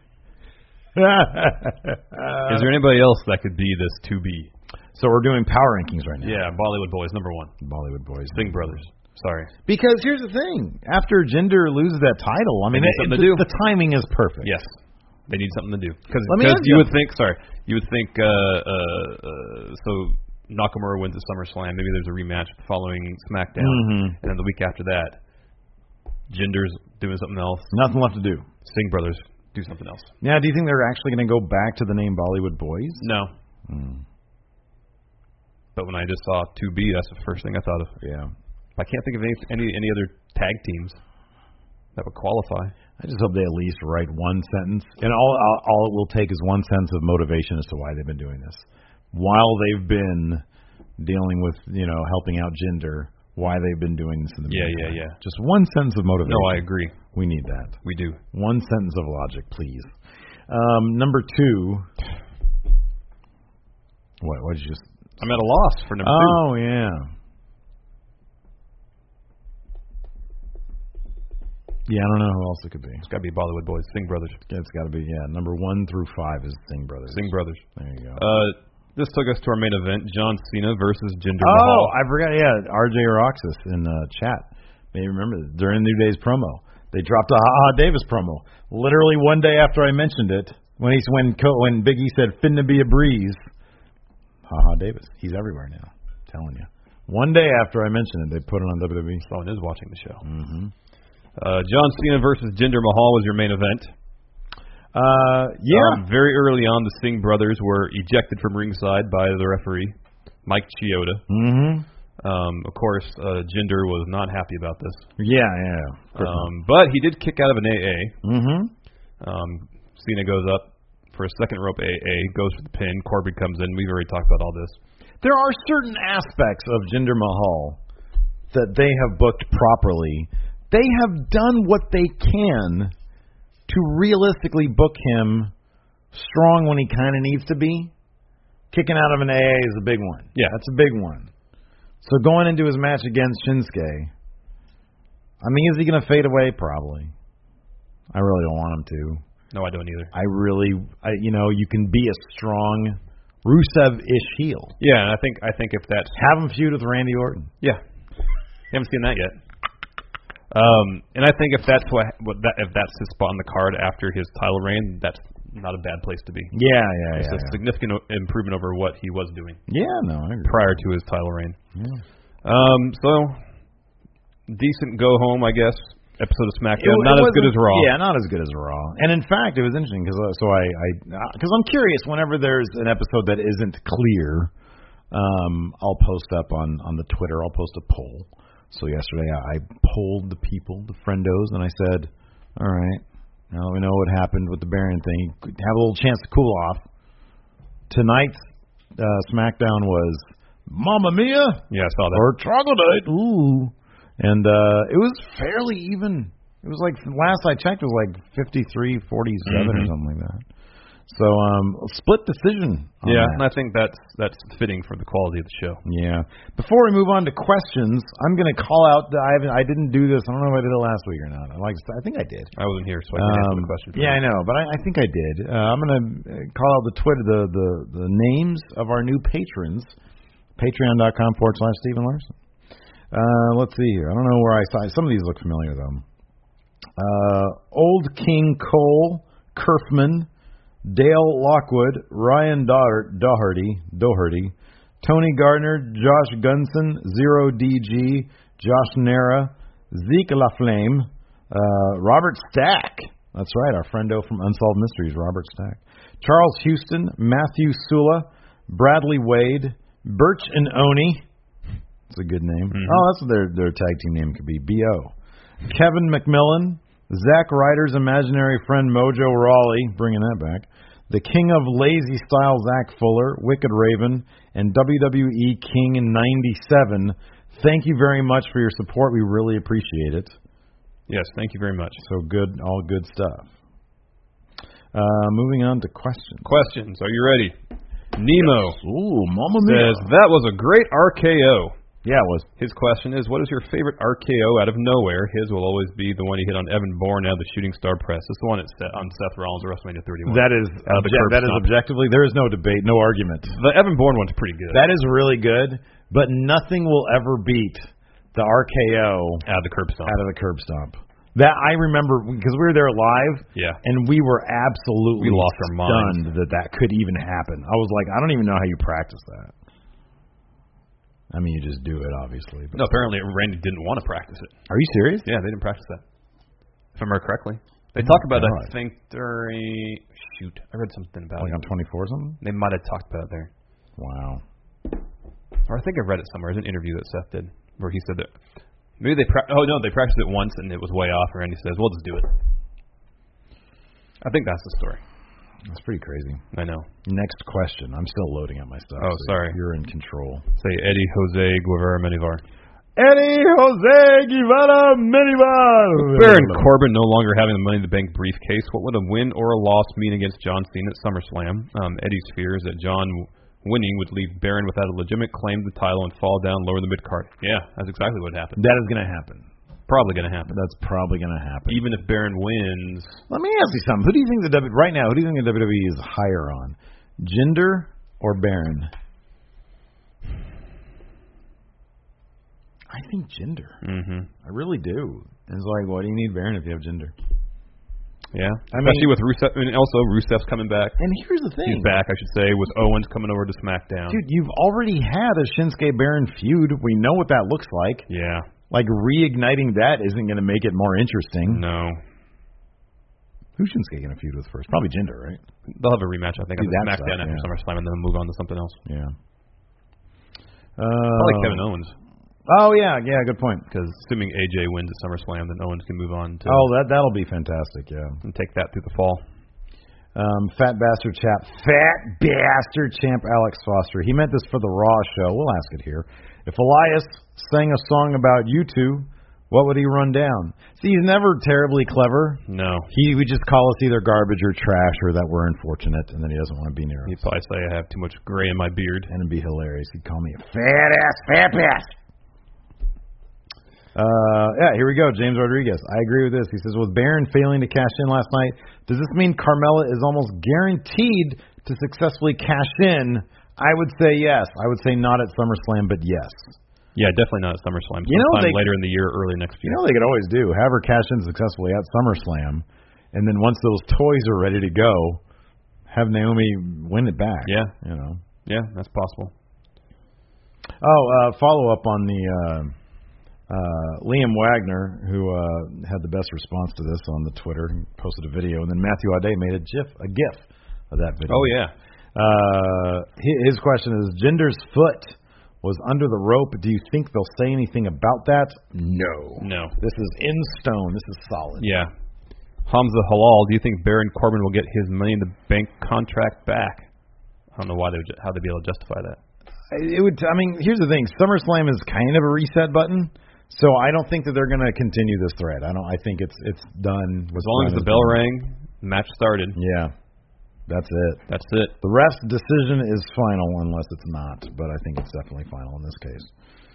Is there anybody else that could be this two B? So we're doing power rankings right now. Yeah, Bollywood Boys number one. Bollywood Boys. Singh Brothers. Sorry. Because here's the thing: after Jinder loses that title, I mean, They need it, something the, to do. the timing is perfect. Yes. They need something to do. Because Let me ask you you- would think, sorry, you would think, uh, uh, uh, so Nakamura wins at SummerSlam. Maybe there's a rematch following SmackDown. Mhm. And then the week after that, Jinder's doing something else. Nothing left to do. Singh Brothers do something else. Now, do you think they're actually going to go back to the name Bollywood Boys? No. Mm. But when I just saw two B, that's the first thing I thought of. Yeah. I can't think of any any, any other tag teams that would qualify. I just hope they at least write one sentence, and all all, all it will take is one sentence of motivation as to why they've been doing this. While they've been dealing with, you know, helping out Jinder, why they've been doing this in the Yeah, meantime. yeah, yeah. Just one sentence of motivation. No, I agree. We need that. We do. One sentence of logic, please. Um, number two. What? What did you just? I'm at a loss for number two. Oh yeah. Yeah, I don't know who else it could be. It's got to be Bollywood Boys, Singh Brothers. It's got to be yeah. Number one through five is Singh Brothers. Singh Brothers. There you go. Uh, this took us to our main event: John Cena versus Jinder oh, Mahal. I forgot. Yeah, R J Roxas in uh, chat. Maybe remember this. During New Day's promo, they dropped a Ha Ha Davis promo. Literally one day after I mentioned it, when he when when Big E said "finna be a breeze," Ha Ha Davis. He's everywhere now. I'm telling you. One day after I mentioned it, they put it on W W E. Someone is watching the show. Mm-hmm. Uh, John Cena versus Jinder Mahal was your main event. Uh, yeah. Um, very early on, the Singh brothers were ejected from ringside by the referee, Mike Chioda. Mm-hmm. Um, of course, uh, Jinder was not happy about this. Yeah, yeah. Um, but he did kick out of an A A. Mm-hmm. Um, Cena goes up for a second rope A A, goes for the pin. Corbin comes in. We've already talked about all this. There are certain aspects of Jinder Mahal that they have booked properly. They have done what they can to realistically book him strong when he kind of needs to be. Kicking out of an A A is a big one. Yeah. That's a big one. So going into his match against Shinsuke, I mean, is he going to fade away? Probably. I really don't want him to. No, I don't either. I really, I, you know, you can be a strong Rusev-ish heel. Yeah, and I think I think if that's Have him feud with Randy Orton. yeah, you haven't seen that yet. Um, and I think if that's what, what that if that's his spot on the card after his title reign, that's not a bad place to be. Yeah, yeah, It's yeah. a yeah. significant o- improvement over what he was doing Yeah, no, I agree. prior to his title reign. Yeah. Um, so decent go home, I guess. Episode of SmackDown, It- not it as good as wasn't- Raw. Yeah, not as good as Raw. And in fact, it was interesting because uh, so I, I, because I'm curious. Whenever there's an episode that isn't clear, um, I'll post up on on the Twitter. I'll post a poll. So yesterday I, I polled the people, the friendos, and I said, "All right, now that we know what happened with the Baron thing, you could have a little chance to cool off." Tonight's uh, SmackDown was Mamma Mia Yeah, I saw that. or Troglodyte. Ooh. And uh, it was fairly even. It was like, last I checked, it was like fifty-three forty-seven Mhm. or something like that. So, um, a split decision on Yeah, that. and I think that's that's fitting for the quality of the show. Yeah. Before we move on to questions, I'm going to call out. The, I haven't. I didn't do this. I don't know if I did it last week or not. I like. I think I did. I wasn't here, so I can't answer Um, the question. for yeah, I you. know, but I, I think I did. Uh, I'm going to call out the Twitter, the, the the names of our new patrons. Patreon.com forward slash Stephen Larson. Uh, let's see here. I don't know where I saw. Some of these look familiar though. Uh, Old King Cole, Kerfman, Dale Lockwood, Ryan Doher- Doherty, Doherty, Tony Gardner, Josh Gunson, Zero D G, Josh Nera, Zeke LaFlame, uh, Robert Stack. That's right, our friendo from Unsolved Mysteries, Robert Stack. Charles Houston, Matthew Sula, Bradley Wade, Birch and Oni. That's a good name. Mm-hmm. Oh, that's what their their tag team name could be. B O. Kevin McMillan, Zack Ryder's imaginary friend Mojo Rawley, bringing that back. The King of Lazy Style, Zach Fuller, Wicked Raven, and W W E King ninety-seven. Thank you very much for your support. We really appreciate it. Yes, thank you very much. So good, all good stuff. Uh, moving on to questions. Questions. Are you ready? Nemo Ooh, Mamma Mia. says, that was a great R K O. Yeah, it was. His question is, what is your favorite R K O out of nowhere? His will always be the one he hit on Evan Bourne out of the Shooting Star Press. It's the one it's set on Seth Rollins at WrestleMania thirty-one. That is Out of the obje- curb that is stomp. objectively. There is no debate, no argument. The Evan Bourne one's pretty good. That is really good, but nothing will ever beat the R K O out of the curb stomp. out of the curb stomp. That I remember because we were there live, Yeah. and we were absolutely We lost our minds. stunned that that could even happen. I was like, I don't even know how you practice that. I mean, you just do it, obviously. But No, apparently Randy didn't want to practice it. Are you serious? Yeah, they didn't practice that. If I remember correctly. They talk about it, I God. think, during... Shoot, I read something about Like it. on twenty-four or something? They might have talked about it there. Wow. Or I think I read it somewhere. It was an interview that Seth did where he said that maybe they pra- oh no they practiced it once and it was way off. And Randy says, "We'll just do it." I think that's the story. That's pretty crazy. I know. Next question. I'm still loading up my stuff. Oh, so sorry. You're in control. Say Eddie Jose Guevara Menivar. Eddie Jose Guevara Menivar. Baron Corbin no longer having the Money in the Bank briefcase. What would a win or a loss mean against John Cena at SummerSlam? Um, Eddie's fears that John winning would leave Baron without a legitimate claim to the title and fall down lower in the mid card. Yeah, that's exactly what happened. That is going to happen. Probably going to happen. That's probably going to happen. Even if Baron wins, Let me ask you something. Who do you think the W right now? Who do you think the W W E is higher on, Jinder or Baron? I think Jinder. mm-hmm. I really do. And it's like, why do you need Baron if you have Jinder? Yeah, I especially mean, with Rusev, and also Rusev's coming back. And here's the thing. He's back, I should say, with Owens coming over to SmackDown. Dude, you've already had a Shinsuke Baron feud. We know what that looks like. Yeah. Like, reigniting that isn't going to make it more interesting. No. Who's Shinsuke going to feud with first? Probably Jinder, right? They'll have a rematch, I think, Do on that SmackDown stuff, after yeah. SummerSlam, and then move on to something else. Yeah. Uh, Probably Kevin Owens, Oh, yeah, yeah, good point. because assuming A J wins at SummerSlam, then Owens can move on to Oh, that, that'll be fantastic, yeah. and take that through the fall. Um, fat bastard chap, fat bastard champ Alex Foster. He meant this for the Raw show. We'll ask it here. If Elias sang a song about you two, what would he run down? See, he's never terribly clever. No. He would just call us either garbage or trash or that we're unfortunate, and then he doesn't want to be near us. He'd probably say I have too much gray in my beard. And it'd be hilarious. He'd call me a fat ass, fat bastard. Uh, yeah, here we go. James Rodriguez. I agree with this. He says, with Baron failing to cash in last night, does this mean Carmella is almost guaranteed to successfully cash in? I would say yes. I would say not at SummerSlam, but yes. Yeah, definitely not at SummerSlam. You know, Sometime they- later in the year, early next You year. know what they could always do? Have her cash in successfully at SummerSlam, and then once those toys are ready to go, have Naomi win it back. Yeah. You know. Yeah, that's possible. Oh, uh, follow up on the uh, uh, Liam Wagner, who uh, had the best response to this on the Twitter, posted a video, and then Matthew Ade made a gif, a gif of that video. Oh, yeah. Uh, hi- his question is, Jinder's foot was under the rope. Do you think they'll say anything about that? No. No. This is in stone. This is solid. Yeah. Hamza Halal, do you think Baron Corbin will get his Money in the Bank contract back? I don't know why they would, ju- how they'd be able to justify that. It would. I mean, here's the thing. SummerSlam is kind of a reset button, so I don't think that they're going to continue this thread. I don't. I think it's it's done. As long as the bell rang, match started. Yeah, that's it. That's it. The ref's decision is final unless it's not, but I think it's definitely final in this case.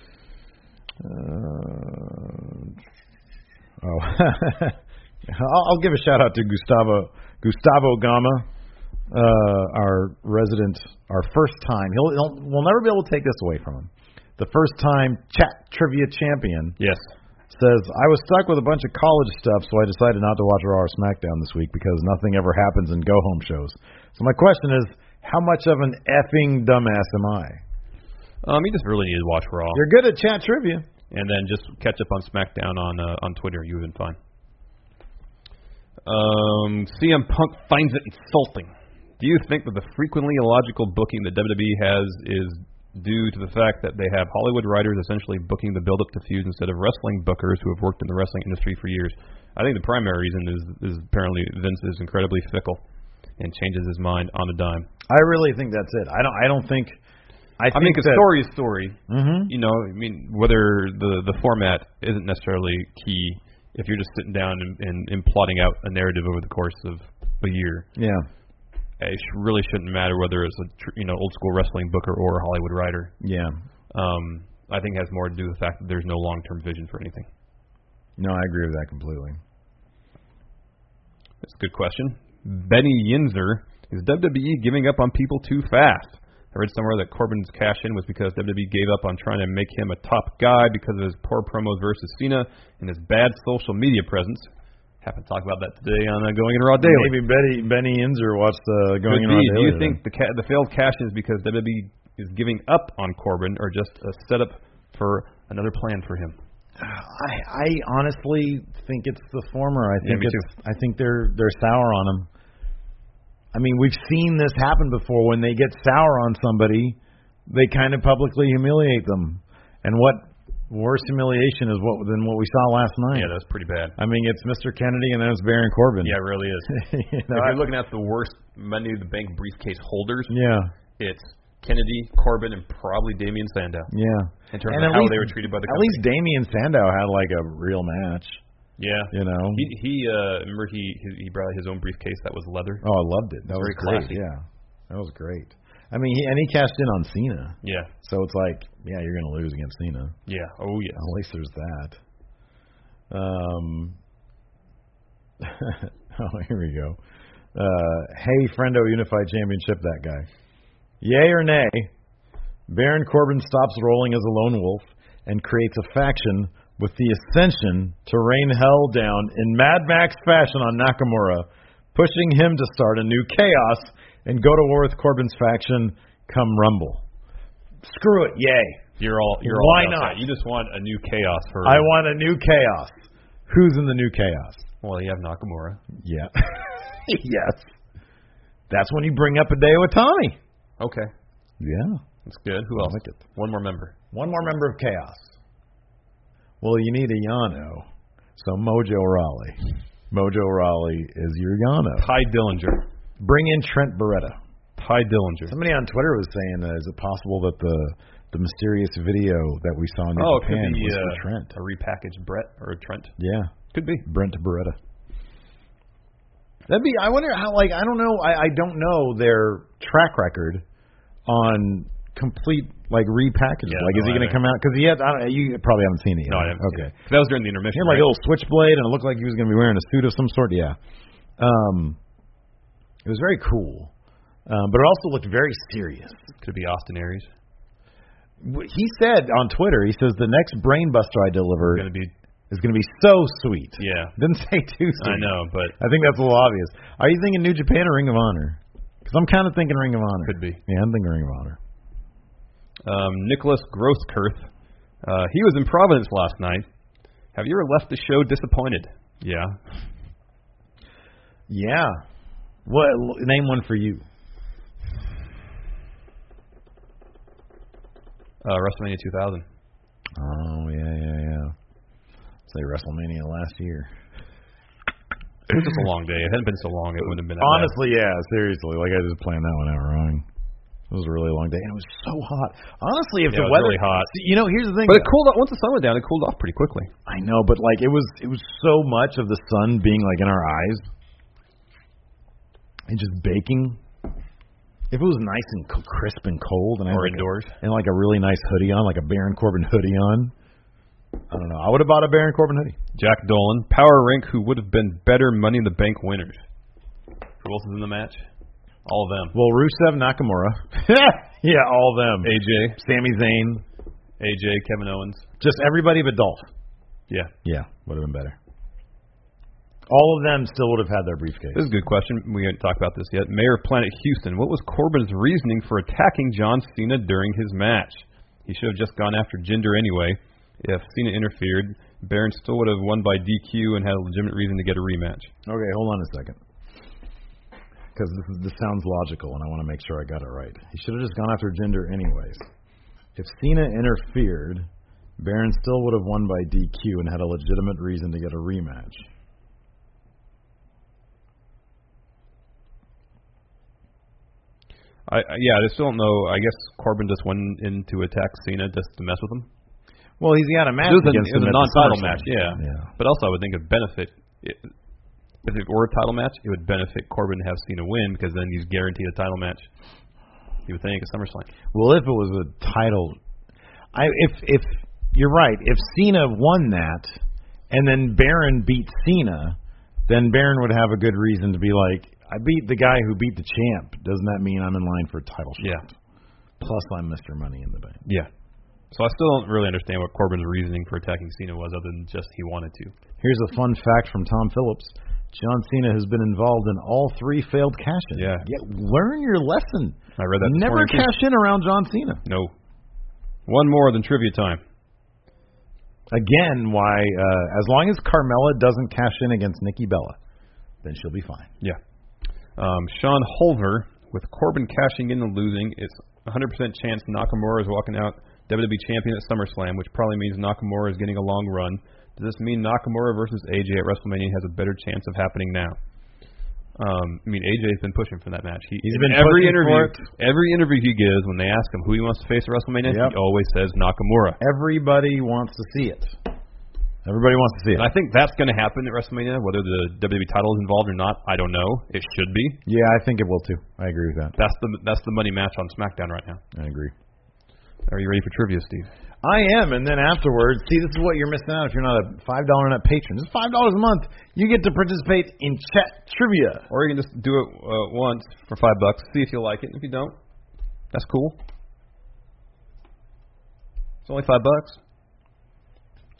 Uh, oh, I'll, I'll give a shout out to Gustavo Gustavo Gama, uh, our resident, our first time. He'll, he'll we'll never be able to take this away from him. The first time chat trivia champion. Yes. Says, I was stuck with a bunch of college stuff, so I decided not to watch Raw or SmackDown this week because nothing ever happens in go-home shows. So my question is, how much of an effing dumbass am I? Um, you just really need to watch Raw. You're good at chat trivia. And then just catch up on SmackDown on uh, on Twitter. You would have been fine. Um, C M Punk finds it insulting. Do you think that the frequently illogical booking that W W E has is due to the fact that they have Hollywood writers essentially booking the build-up to feuds instead of wrestling bookers who have worked in the wrestling industry for years? I think the primary reason is, is apparently Vince is incredibly fickle and changes his mind on a dime. I really think that's it. I don't. I don't think. I, I think mean, 'cause that, story is story. Mm-hmm. You know, I mean, whether the the format isn't necessarily key if you're just sitting down and, and, and plotting out a narrative over the course of a year. Yeah. It sh- really shouldn't matter whether it's a tr- you know old school wrestling booker or a Hollywood writer. Yeah. Um, I think it has more to do with the fact that there's no long term vision for anything. No, I agree with that completely. That's a good question. Benny Yinzer, is W W E giving up on people too fast? I read somewhere that Corbin's cash in was because W W E gave up on trying to make him a top guy because of his poor promos versus Cena and his bad social media presence. Happened to talk about that today on uh, Going in Raw Daily. Maybe Betty, Benny Inzer watched the Going in Could Raw be. Daily. Do you then. think the ca- the failed cash in is because W W E is giving up on Corbin or just a setup for another plan for him? I, I honestly think it's the former. I think Yeah, me it's. I think they're they're sour on him. I mean, we've seen this happen before. When they get sour on somebody, they kind of publicly humiliate them. And what worse humiliation is what than what we saw last night? Yeah, that's pretty bad. I mean, it's Mister Kennedy and then it's Baron Corbin. Yeah, it really is. you know, If you're looking at the worst Money in the Bank briefcase holders, yeah, it's Kennedy, Corbin, and probably Damian Sandow. yeah. In terms And of at how least- they were treated by the At company. least Damian Sandow had like a real match. Yeah. You know. He he uh remember he he, he brought his own briefcase that was leather. Oh, I loved it. That was Very great. classy. Yeah, that was great. I mean, he, and he cashed in on Cena. Yeah. So it's like, yeah, you're going to lose against Cena. Yeah. Oh yeah. At least there's that. Um. oh, here we go. Uh, hey, Friendo Unified Championship, that guy. Yay or nay? Baron Corbin stops rolling as a lone wolf and creates a faction with the ascension to rain hell down in Mad Max fashion on Nakamura, pushing him to start a new chaos and go to war with Corbin's faction come Rumble. Screw it, yay. You're all. You're Why all not? That. You just want a new chaos for. I want a new chaos. Who's in the new chaos? Well, you have Nakamura. Yeah. Yes. That's when you bring up Hideo Itami. Okay, Yeah. that's good. Who else? I like it. One more member. One more member of Chaos. Well, you need a Yano. So Mojo Rawley. Mojo Rawley is your Yano. Ty Dillinger. Bring in Trent Beretta. Ty Dillinger. Somebody on Twitter was saying, uh, is it possible that the the mysterious video that we saw in Oh, it Japan could be was uh, for Trent? a repackaged Brett or a Trent. Yeah. Could be. Brent Beretta. That'd be. I wonder how. Like, I don't know. I, I don't know their track record on complete like repackages. Yeah, like, is no, he going to I come out? Because he had. I don't, you probably haven't seen it yet. No, I haven't. Okay. Seen it. That was during the He intermission. had like right? a little switchblade, and it looked like he was going to be wearing a suit of some sort. Yeah. Um, it was very cool, um, but it also looked very serious. Could be Austin Aries. He said on Twitter, he says the next brainbuster I deliver Going to be. is going to be so sweet. Yeah. Didn't say too sweet. I know, but I think that's a little obvious. Are you thinking New Japan or Ring of Honor? Because I'm kind of thinking Ring of Honor. could be. Yeah, I'm thinking Ring of Honor. Um, Nicholas Grosskirth. Uh, he was in Providence last night. Have you ever left the show disappointed? Yeah. Yeah. What? Name one for you. Uh, WrestleMania two thousand. Oh yeah, yeah, yeah. Say WrestleMania last year. It was just a long day. It hadn't been so long, it wouldn't have been that Honestly, yeah, seriously. Like I just planned that one out wrong. It was a really long day, and it was so hot. Honestly, if Yeah, the it was weather, really hot. See, you know, here's the thing. bad. But it cooled off. Once the sun went down, it cooled off pretty quickly. I know, but like it was, it was so much of the sun being like in our eyes, and just baking. If it was nice and co- crisp and cold, and I Or had like indoors. a, and like a really nice hoodie on, like a Baron Corbin hoodie on, I don't know. I would have bought a Baron Corbin hoodie. Jack Dolan. Power rank who would have been better Money in the Bank winners. Who else is in the match? All of them. Well, Rusev, Nakamura, yeah, all of them. A J. Sami Zayn, A J. Kevin Owens. just everybody but Dolph. Yeah. Yeah, would have been better. All of them still would have had their briefcase. This is a good question. We haven't talked about this yet. Mayor of Planet Houston. What was Corbin's reasoning for attacking John Cena during his match? He should have just gone after Jinder anyway. If Cena interfered, Baron still would have won by D Q and had a legitimate reason to get a rematch. Okay, hold on a second. Because this, is, this sounds logical, and I want to make sure I got it right. He should have just gone after Jinder anyways. If Cena interfered, Baron still would have won by D Q and had a legitimate reason to get a rematch. I, I yeah, I still don't know. I guess Corbin just went in to attack Cena just to mess with him. Well, he's got a match It was a, against it was him a at the non-title SummerSlam. match, yeah. Yeah. But also, I would think it would benefit. It, if it were a title match, it would benefit Corbin to have Cena win because then he's guaranteed a title match. You would think at SummerSlam. Well, if it was a title, I if if you're right, if Cena won that and then Baron beat Cena, then Baron would have a good reason to be like, I beat the guy who beat the champ. Doesn't that mean I'm in line for a title shot? Yeah. Plus, I'm Mister Money in the Bank. Yeah. So I still don't really understand what Corbin's reasoning for attacking Cena was, other than just he wanted to. Here's a fun fact from Tom Phillips. John Cena has been involved in all three failed cash-ins. Yeah. yeah. Learn your lesson. I read that this Never morning, too. cash in around John Cena. No. One more than trivia time. Again, why, uh, as long as Carmella doesn't cash in against Nikki Bella, then she'll be fine. Yeah. Um, Sean Hulver, with Corbin cashing in and losing, it's one hundred percent chance Nakamura is walking out W W E champion at SummerSlam, which probably means Nakamura is getting a long run. Does this mean Nakamura versus A J at WrestleMania has a better chance of happening now? Um, I mean, A J's been pushing for that match. He, He's in been every pushing interview. for it. Every interview he gives, when they ask him who he wants to face at WrestleMania, Yep. he always says Nakamura. Everybody wants to see it. Everybody wants to see it. And I think that's going to happen at WrestleMania, whether the W W E title is involved or not. I don't know. It should be. Yeah, I think it will too. I agree with that. That's the that's the money match on SmackDown right now. I agree. Are you ready for trivia, Steve? I am, and then afterwards, see, this is what you're missing out if you're not a five dollar net patron. It's five dollars a month. You get to participate in chat trivia. Or you can just do it uh, once for five bucks. See if you like it. If you don't, that's cool. It's only five bucks.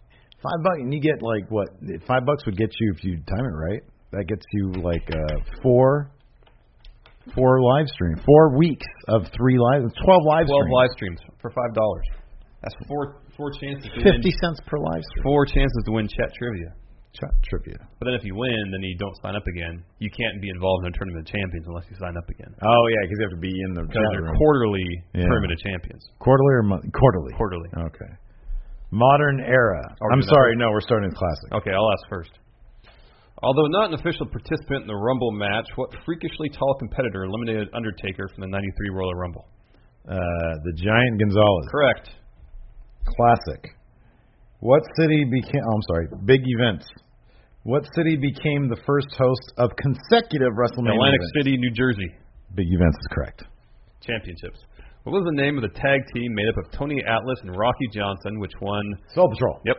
Five bucks, and you get like what? Five bucks would get you if you time it right. That gets you like uh, four, four live streams, four weeks of three live, twelve live Twelve streams. live streams for five dollars. That's four four chances. To Fifty win, cents per live stream. Four chances to win chat trivia. Chat trivia. But then if you win, then you don't sign up again. You can't be involved in a tournament of champions unless you sign up again. Oh yeah, because you have to be in the Because chat they're room. quarterly Yeah. tournament of champions. Quarterly or month? Quarterly. Quarterly. Okay. Modern era. Are we I'm doing sorry, that? no, we're starting with classic. Okay, I'll ask first. Although not an official participant in the Rumble match, what freakishly tall competitor eliminated Undertaker from the ninety-three Royal Rumble? Uh, the Giant Gonzalez. Correct. Classic. What city became? Oh, I'm sorry. Big events. What city became the first host of consecutive WrestleMania Atlantic events? City, New Jersey. Big events is correct. Championships. What was the name of the tag team made up of Tony Atlas and Rocky Johnson, which won? Soul Patrol. Yep.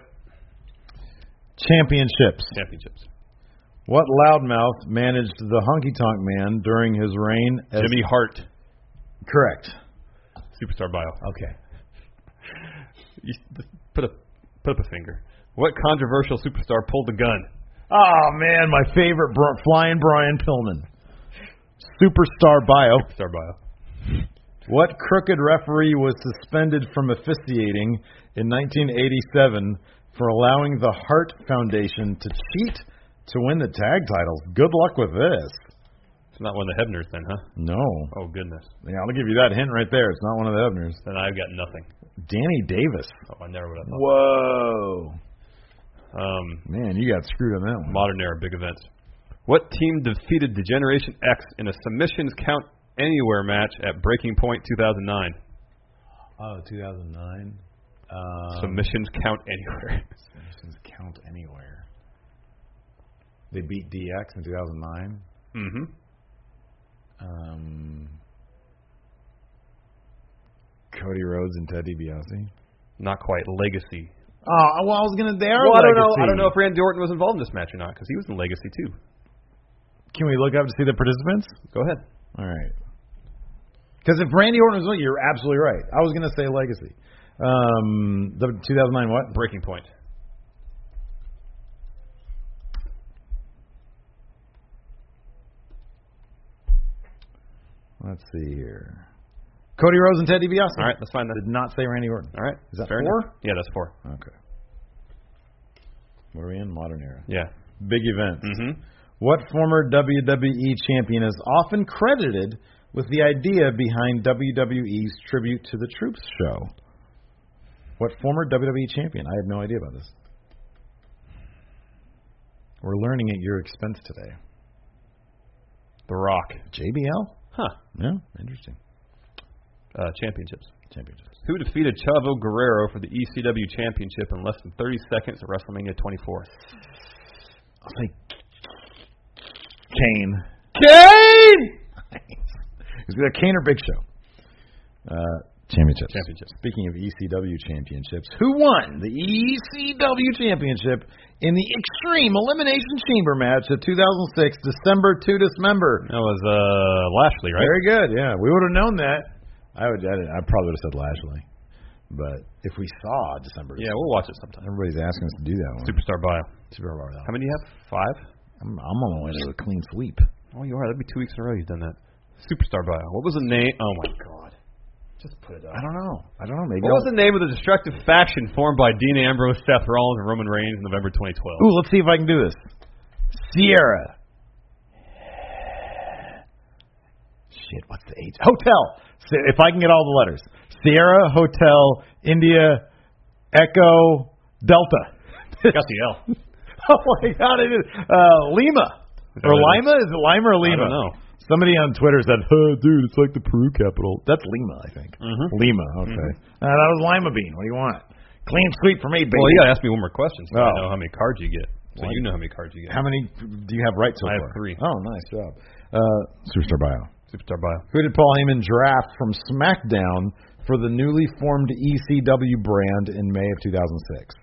Championships. Championships. What loudmouth managed the Honky Tonk Man during his reign as Jimmy Hart. Correct. Superstar bio. Okay. You just put a put up a finger. What controversial superstar pulled the gun? Oh man, my favorite, Br- Flying Brian Pillman. Superstar bio. Superstar bio. What crooked referee was suspended from officiating in nineteen eighty-seven for allowing the Hart Foundation to cheat to win the tag titles? Good luck with this. It's not one of the Hebners then, huh? No. Oh, goodness. Yeah, I'll give you that hint right there. It's not one of the Hebners. Then I've got nothing. Danny Davis. Oh, I never would have thought. Whoa. Um, Man, you got screwed on that one. modern era big events. What team defeated Degeneration X in a submissions count anywhere match at Breaking Point two thousand nine? Oh, two thousand nine. Um, Submissions count anywhere. Submissions count anywhere. They beat D X in two thousand nine. Mm-hmm. Um, Cody Rhodes and Ted DiBiase. Not quite. Legacy. Oh, well, I was gonna. They are Well, I don't know. Legacy. I don't know if Randy Orton was involved in this match or not because he was in Legacy too. Can we look up to see the participants? Go ahead. All right. Because if Randy Orton was, you're absolutely right. I was gonna say Legacy. Um, the two thousand nine what? Breaking Point. Let's see here. Cody Rhodes and Ted DiBiase. All right, let's find that. Did not say Randy Orton. All right. Is that Fair four? enough. Yeah, that's four. Okay. What are we in? Modern era. Yeah. Big events. Mm-hmm. What former W W E champion is often credited with the idea behind W W E's Tribute to the Troops show? What former W W E champion? I have no idea about this. We're learning at your expense today. The Rock. J B L? Huh. Yeah, interesting. Uh, championships. Championships. Who defeated Chavo Guerrero for the E C W Championship in less than thirty seconds at WrestleMania twenty-four? I'll say Kane. Kane! Is it Kane or Big Show? Uh, championships. Championships. Speaking of E C W championships, who won the E C W championship in the Extreme Elimination Chamber match of two thousand six, December to Dismember? That was uh, Lashley, right? Very good. Yeah, we would have known that. I would. I, I probably would have said Lashley, but if we saw December, Yeah, we'll watch it sometime. everybody's asking us to do that one. Superstar bio. Super Bowl. How many do you have? Five? I'm, I'm on my way to a clean sweep. Oh, you are. That'd be two weeks in a row you've done that. Superstar bio. What was the name? Oh, my God. Just put it up. I don't know. I don't know. Maybe. What I'll- was the name of the destructive faction formed by Dean Ambrose, Seth Rollins, and Roman Reigns in November twenty twelve? Ooh, let's see if I can do this. Sierra. Shit, what's the H? Hotel. So if I can get all the letters. Sierra, Hotel, India, Echo, Delta. Got the L. Oh my God! It is uh, Lima or Lima? Is it Lima or Lima? I don't know. Somebody on Twitter said, "Oh, dude, it's like the Peru capital." That's Lima, I think. Mm-hmm. Lima. Okay. Mm-hmm. Uh, that was Lima Bean. What do you want? Clean sweep for me, baby. Well, you got to ask me one more question so Oh. I know how many cards you get. So What? you know how many cards you get. How many do you have right so I have far? three. Oh, nice job. Uh, Superstar bio. Superstar bio. Who did Paul Heyman draft from SmackDown for the newly formed E C W brand in May of two thousand six?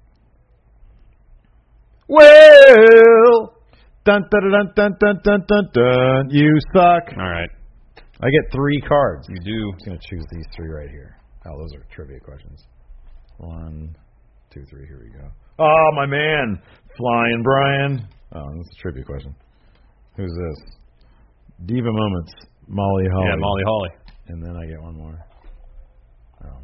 Well, dun dun dun dun dun dun dun dun. You suck. All right. I get three cards. You do. I'm just gonna choose these three right here. Oh, those are trivia questions. One, two, three. Here we go. Oh, my man. Flying Brian. Oh, that's a trivia question. Who's this? Diva Moments. Molly Holly. Yeah, Molly Holly. And then I get one more. Oh.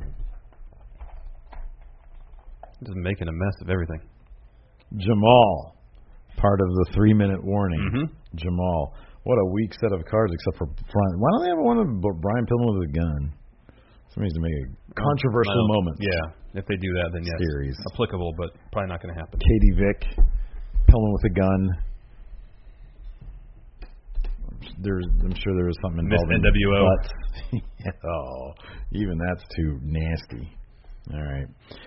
Just making a mess of everything. Jamal. Part of the three-minute warning. Mm-hmm. Jamal. What a weak set of cards, except for Brian. Why don't they have one of Brian Pillman with a gun? Somebody needs to make a controversial moment. Yeah, if they do that, then yes. Series. Applicable, but probably not going to happen. Katie Vick. Pillman with a gun. There's, I'm sure there was something Miss involved N W O. in Oh, even that's too nasty. All right.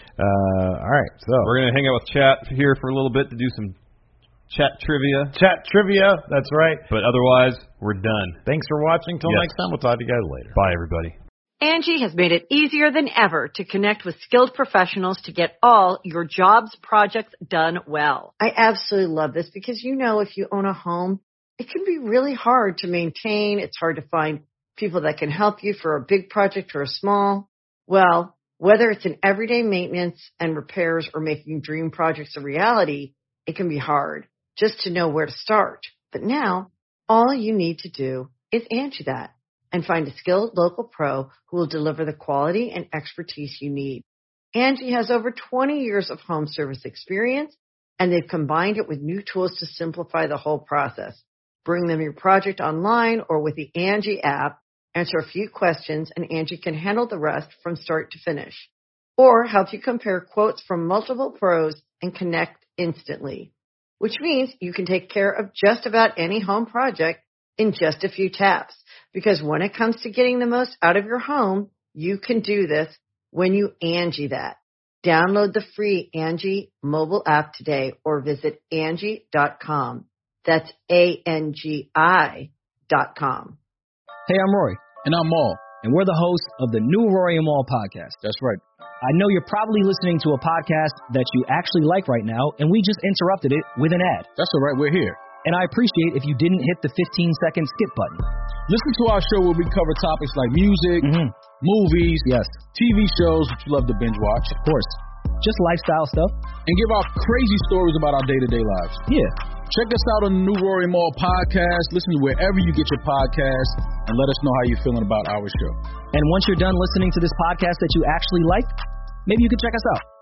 Uh, all right, so. We're going to hang out with Chat here for a little bit to do some chat trivia. Chat trivia, that's right. But otherwise, we're done. Thanks for watching. Till yes. next time, we'll talk to you guys later. Bye, everybody. Angie has made it easier than ever to connect with skilled professionals to get all your jobs projects done well. I absolutely love this because, you know, if you own a home, it can be really hard to maintain. It's hard to find people that can help you for a big project or a small. Well, whether it's in everyday maintenance and repairs or making dream projects a reality, it can be hard just to know where to start. But now, all you need to do is Angie that and find a skilled local pro who will deliver the quality and expertise you need. Angie has over twenty years of home service experience, and they've combined it with new tools to simplify the whole process. Bring them your project online or with the Angie app, answer a few questions, and Angie can handle the rest from start to finish. Or help you compare quotes from multiple pros and connect instantly, which means you can take care of just about any home project in just a few taps. Because when it comes to getting the most out of your home, you can do this when you Angie that. Download the free Angie mobile app today or visit Angie dot com. That's A N G I dot com. Hey, I'm Rory. And I'm Maul. And we're the hosts of the new Rory and Maul podcast. That's right. I know you're probably listening to a podcast that you actually like right now, and we just interrupted it with an ad. That's all right. We're here. And I appreciate if you didn't hit the fifteen-second skip button. Listen to our show where we cover topics like music, mm-hmm. movies, yes, T V shows that you love to binge watch. Of course. Just lifestyle stuff. And give out crazy stories about our day-to-day lives. Yeah. Check us out on the new Rory and Maul podcast. Listen wherever you get your podcasts and let us know how you're feeling about our show. And once you're done listening to this podcast that you actually like, maybe you can check us out.